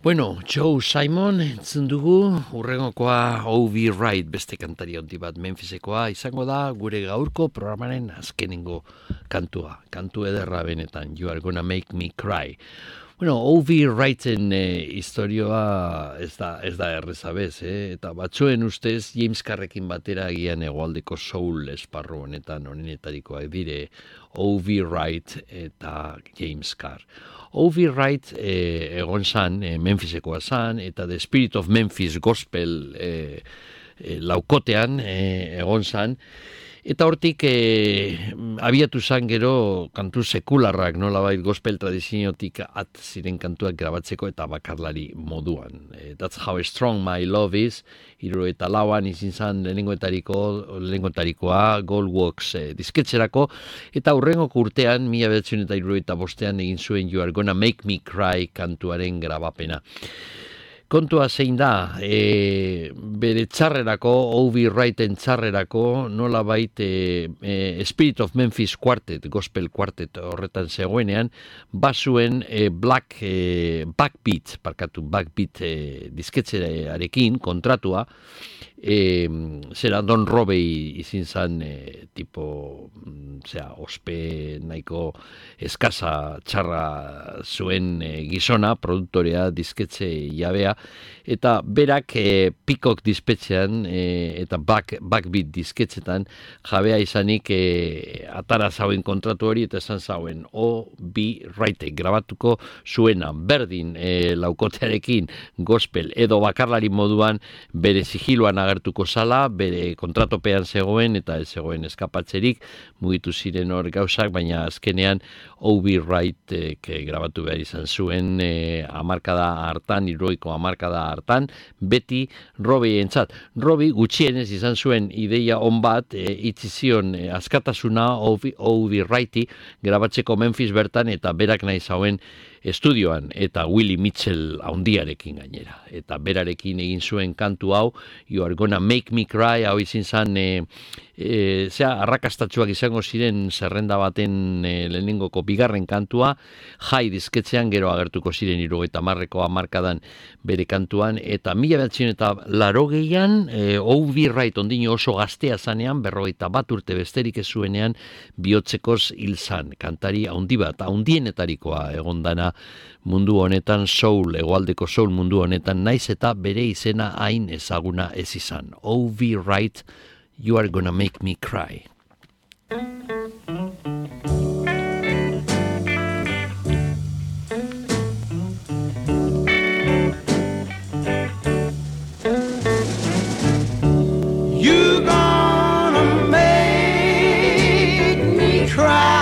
Bueno, Joe Simon entzun dugu, urrengokoa O.V. Wright beste kantari handi bat Memphisekoa izango da gure gaurko programaren azkenengo kantua. Kantu ederra benetan, You Are Gonna Make Me Cry. Bueno, O.V. Wrighten historioa ez da erreza bez, eta batzuen ustez James Carrekin batera agian hegoaldeko soul esparru honenetarikoak dire O.V. Wright eta James Carr. O.V. Wright egon zan, Memphisekoa zan, eta The Spirit of Memphis Gospel laukotean egon zan, eta hortik abiatu zan gero kantu sekularrak, nolabait gospel tradiziotik at ziren kantuak grabatzeko eta bakarlari moduan. That's How Strong My Love Is, 74an izin zan lehenengotarikoa Gold Walks disketxerako, eta hurrengoko urtean, 1975an egin zuen You Are Gonna Make Me Cry kantuaren grabapena. Kontua zein da, bere txarrerako, O.V. Wrighten txarrerako, nolabait Spirit of Memphis Quartet, gospel quartet horretan zegoenean, bazuen backbeat disketxearekin kontratua, zera Don Robey izin zan tipo, ospe nahiko eskasa txarra zuen gizona, produktorea, disketxe jabea, eta berak Peacock dispetxean eta backbeat disketxetan jabea izanik atara zauen kontratu hori eta esan zauen O.V. Wrightek grabatuko zuena berdin laukotearekin gospel edo bakarlari moduan bere sigiloan agertuko zala, bere kontratopean zegoen eta ez zegoen eskapatzerik, mugitu ziren hor gauzak, baina azkenean O.V. Wrightek grabatu behar izan zuen hamarkada hartan, hirurogeiko hamarkada hartan, beti Robbie entzat. Robbie gutxienez izan zuen ideia on bat, itzi zion askatasuna O.V. Wrighti grabatzeko Memphis bertan eta berak nahi zauen estudioan eta Willie Mitchell haundiarekin gainera. Eta berarekin egin zuen kantu hau, You Are Gonna Make Me Cry, hau izin zan, arrakastatsuak izango ziren zerrenda baten lehenengoko bigarren kantua, jai disketzean gero agertuko ziren 70ko hamarkadan bere kantuan, eta 1980an O.V. Wright ondino oso gaztea zanean, 51 urte besterik ez zuenean, bihotzekoz hil zan, kantari haundi bat, haundienetarikoa egondana mundu honetan, soul, hegoaldeko soul mundu honetan, naiz eta bere izena hain ezaguna ez izan. O.V. Wright, You Are Gonna Make Me Cry. You gonna make me cry.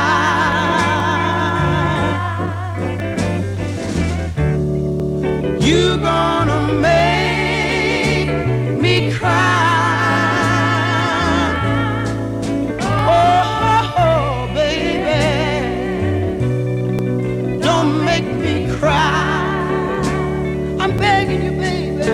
You gonna make me cry. Oh, baby, don't make me cry. I'm begging you, baby.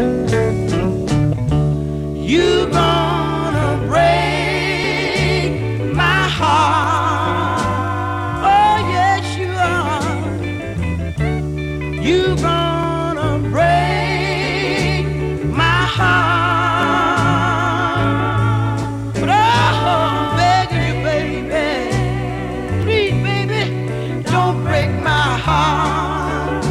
You gonna break my heart. Oh, yes, you are. You gonna break my heart. But oh, I'm begging you, baby, please, baby, don't break my heart.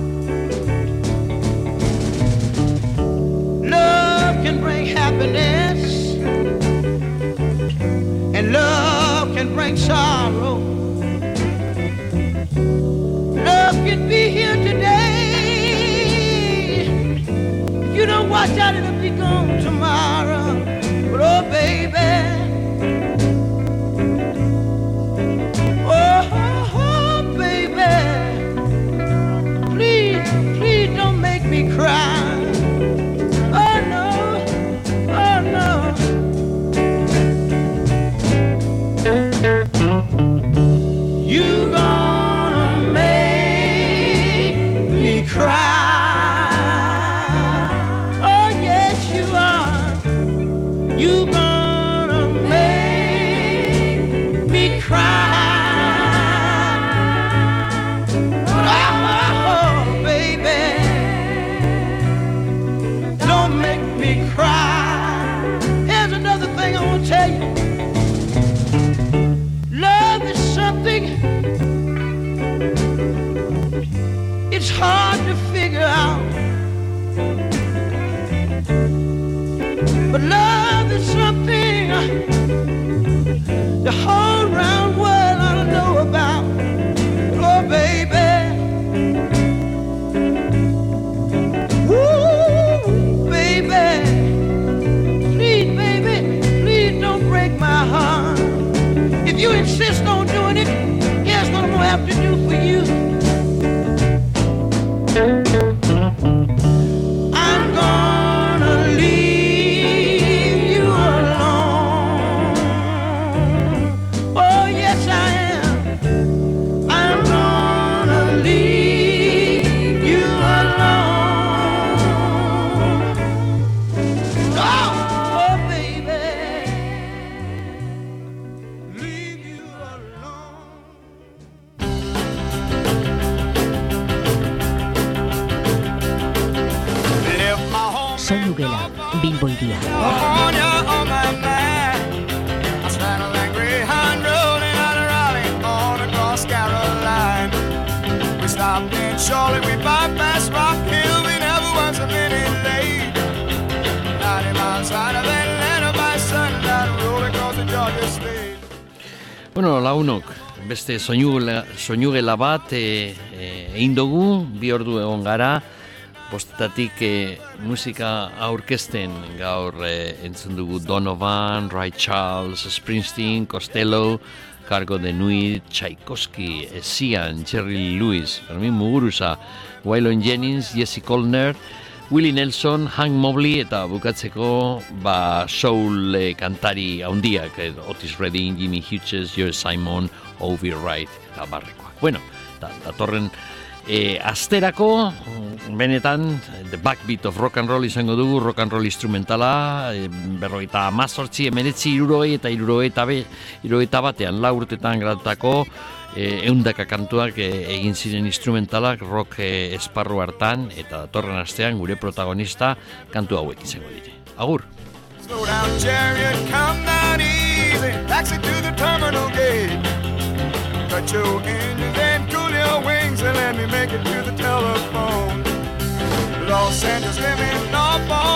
Love can bring happiness, and love can bring sorrow. Love can be here today. You don't watch out, it'll be gone tomorrow. But oh, baby, oh, baby, please, please don't make me cry. Oh no, oh no. You gonna make me cry. Oh yes you are. You gonna make me cry. Oh baby, it's hard to figure out. But love is something the whole round world ought to know about. Oh, baby. Ooh, baby. Please, baby, please don't break my heart. If you insist on doing it, here's what I'm gonna have to do for you. I'm gonna leave you alone. Oh, yes, I am. I'm gonna leave you alone. Oh, baby. Leave you alone. Left my home Soinu Gela, Bilbo Iria. California on my mind. I straddle that Greyhound road and out of Raleigh on across Caroline. We stopped in Charlotte, we bypassed Rock Hill, we never was a minute late. 90 miles out of Atlanta by sundown, rolling across the Georgia state. Bueno, lagunok, beste soinugela bat egin dugu, 2 ordu egon gara, bostetatik musika aurkezten gaur entzun dugu Donovan, Ray Charles, Springsteen, Costello, Cargo de Nuit, Tchaikovsky, Sian, Jerry Lewis, Fermin Muguruza, Waylon Jennings, Jesse Colner, Willie Nelson, Hank Mobley eta bukatzeko soul kantari handiak, Otis Redding, Jimmy Hughes, Joe Simon, Ovi Wright eta barrekoak. Bueno, datorren asterako, benetan, the backbeat of rock and roll izango dugu, rock and roll instrumentala, 58, 19, eta 60 batean, 4 urtetan gratutako, 100 kantuak egin ziren instrumentalak rock esparru hartan, eta datorren astean gure protagonista kantu hauek izango dire. Agur! Slow down, chariot, come down easy. Taxi to the terminal gate. Cut your engines and cool your wings and let me make it to the telephone. Los Angeles, living off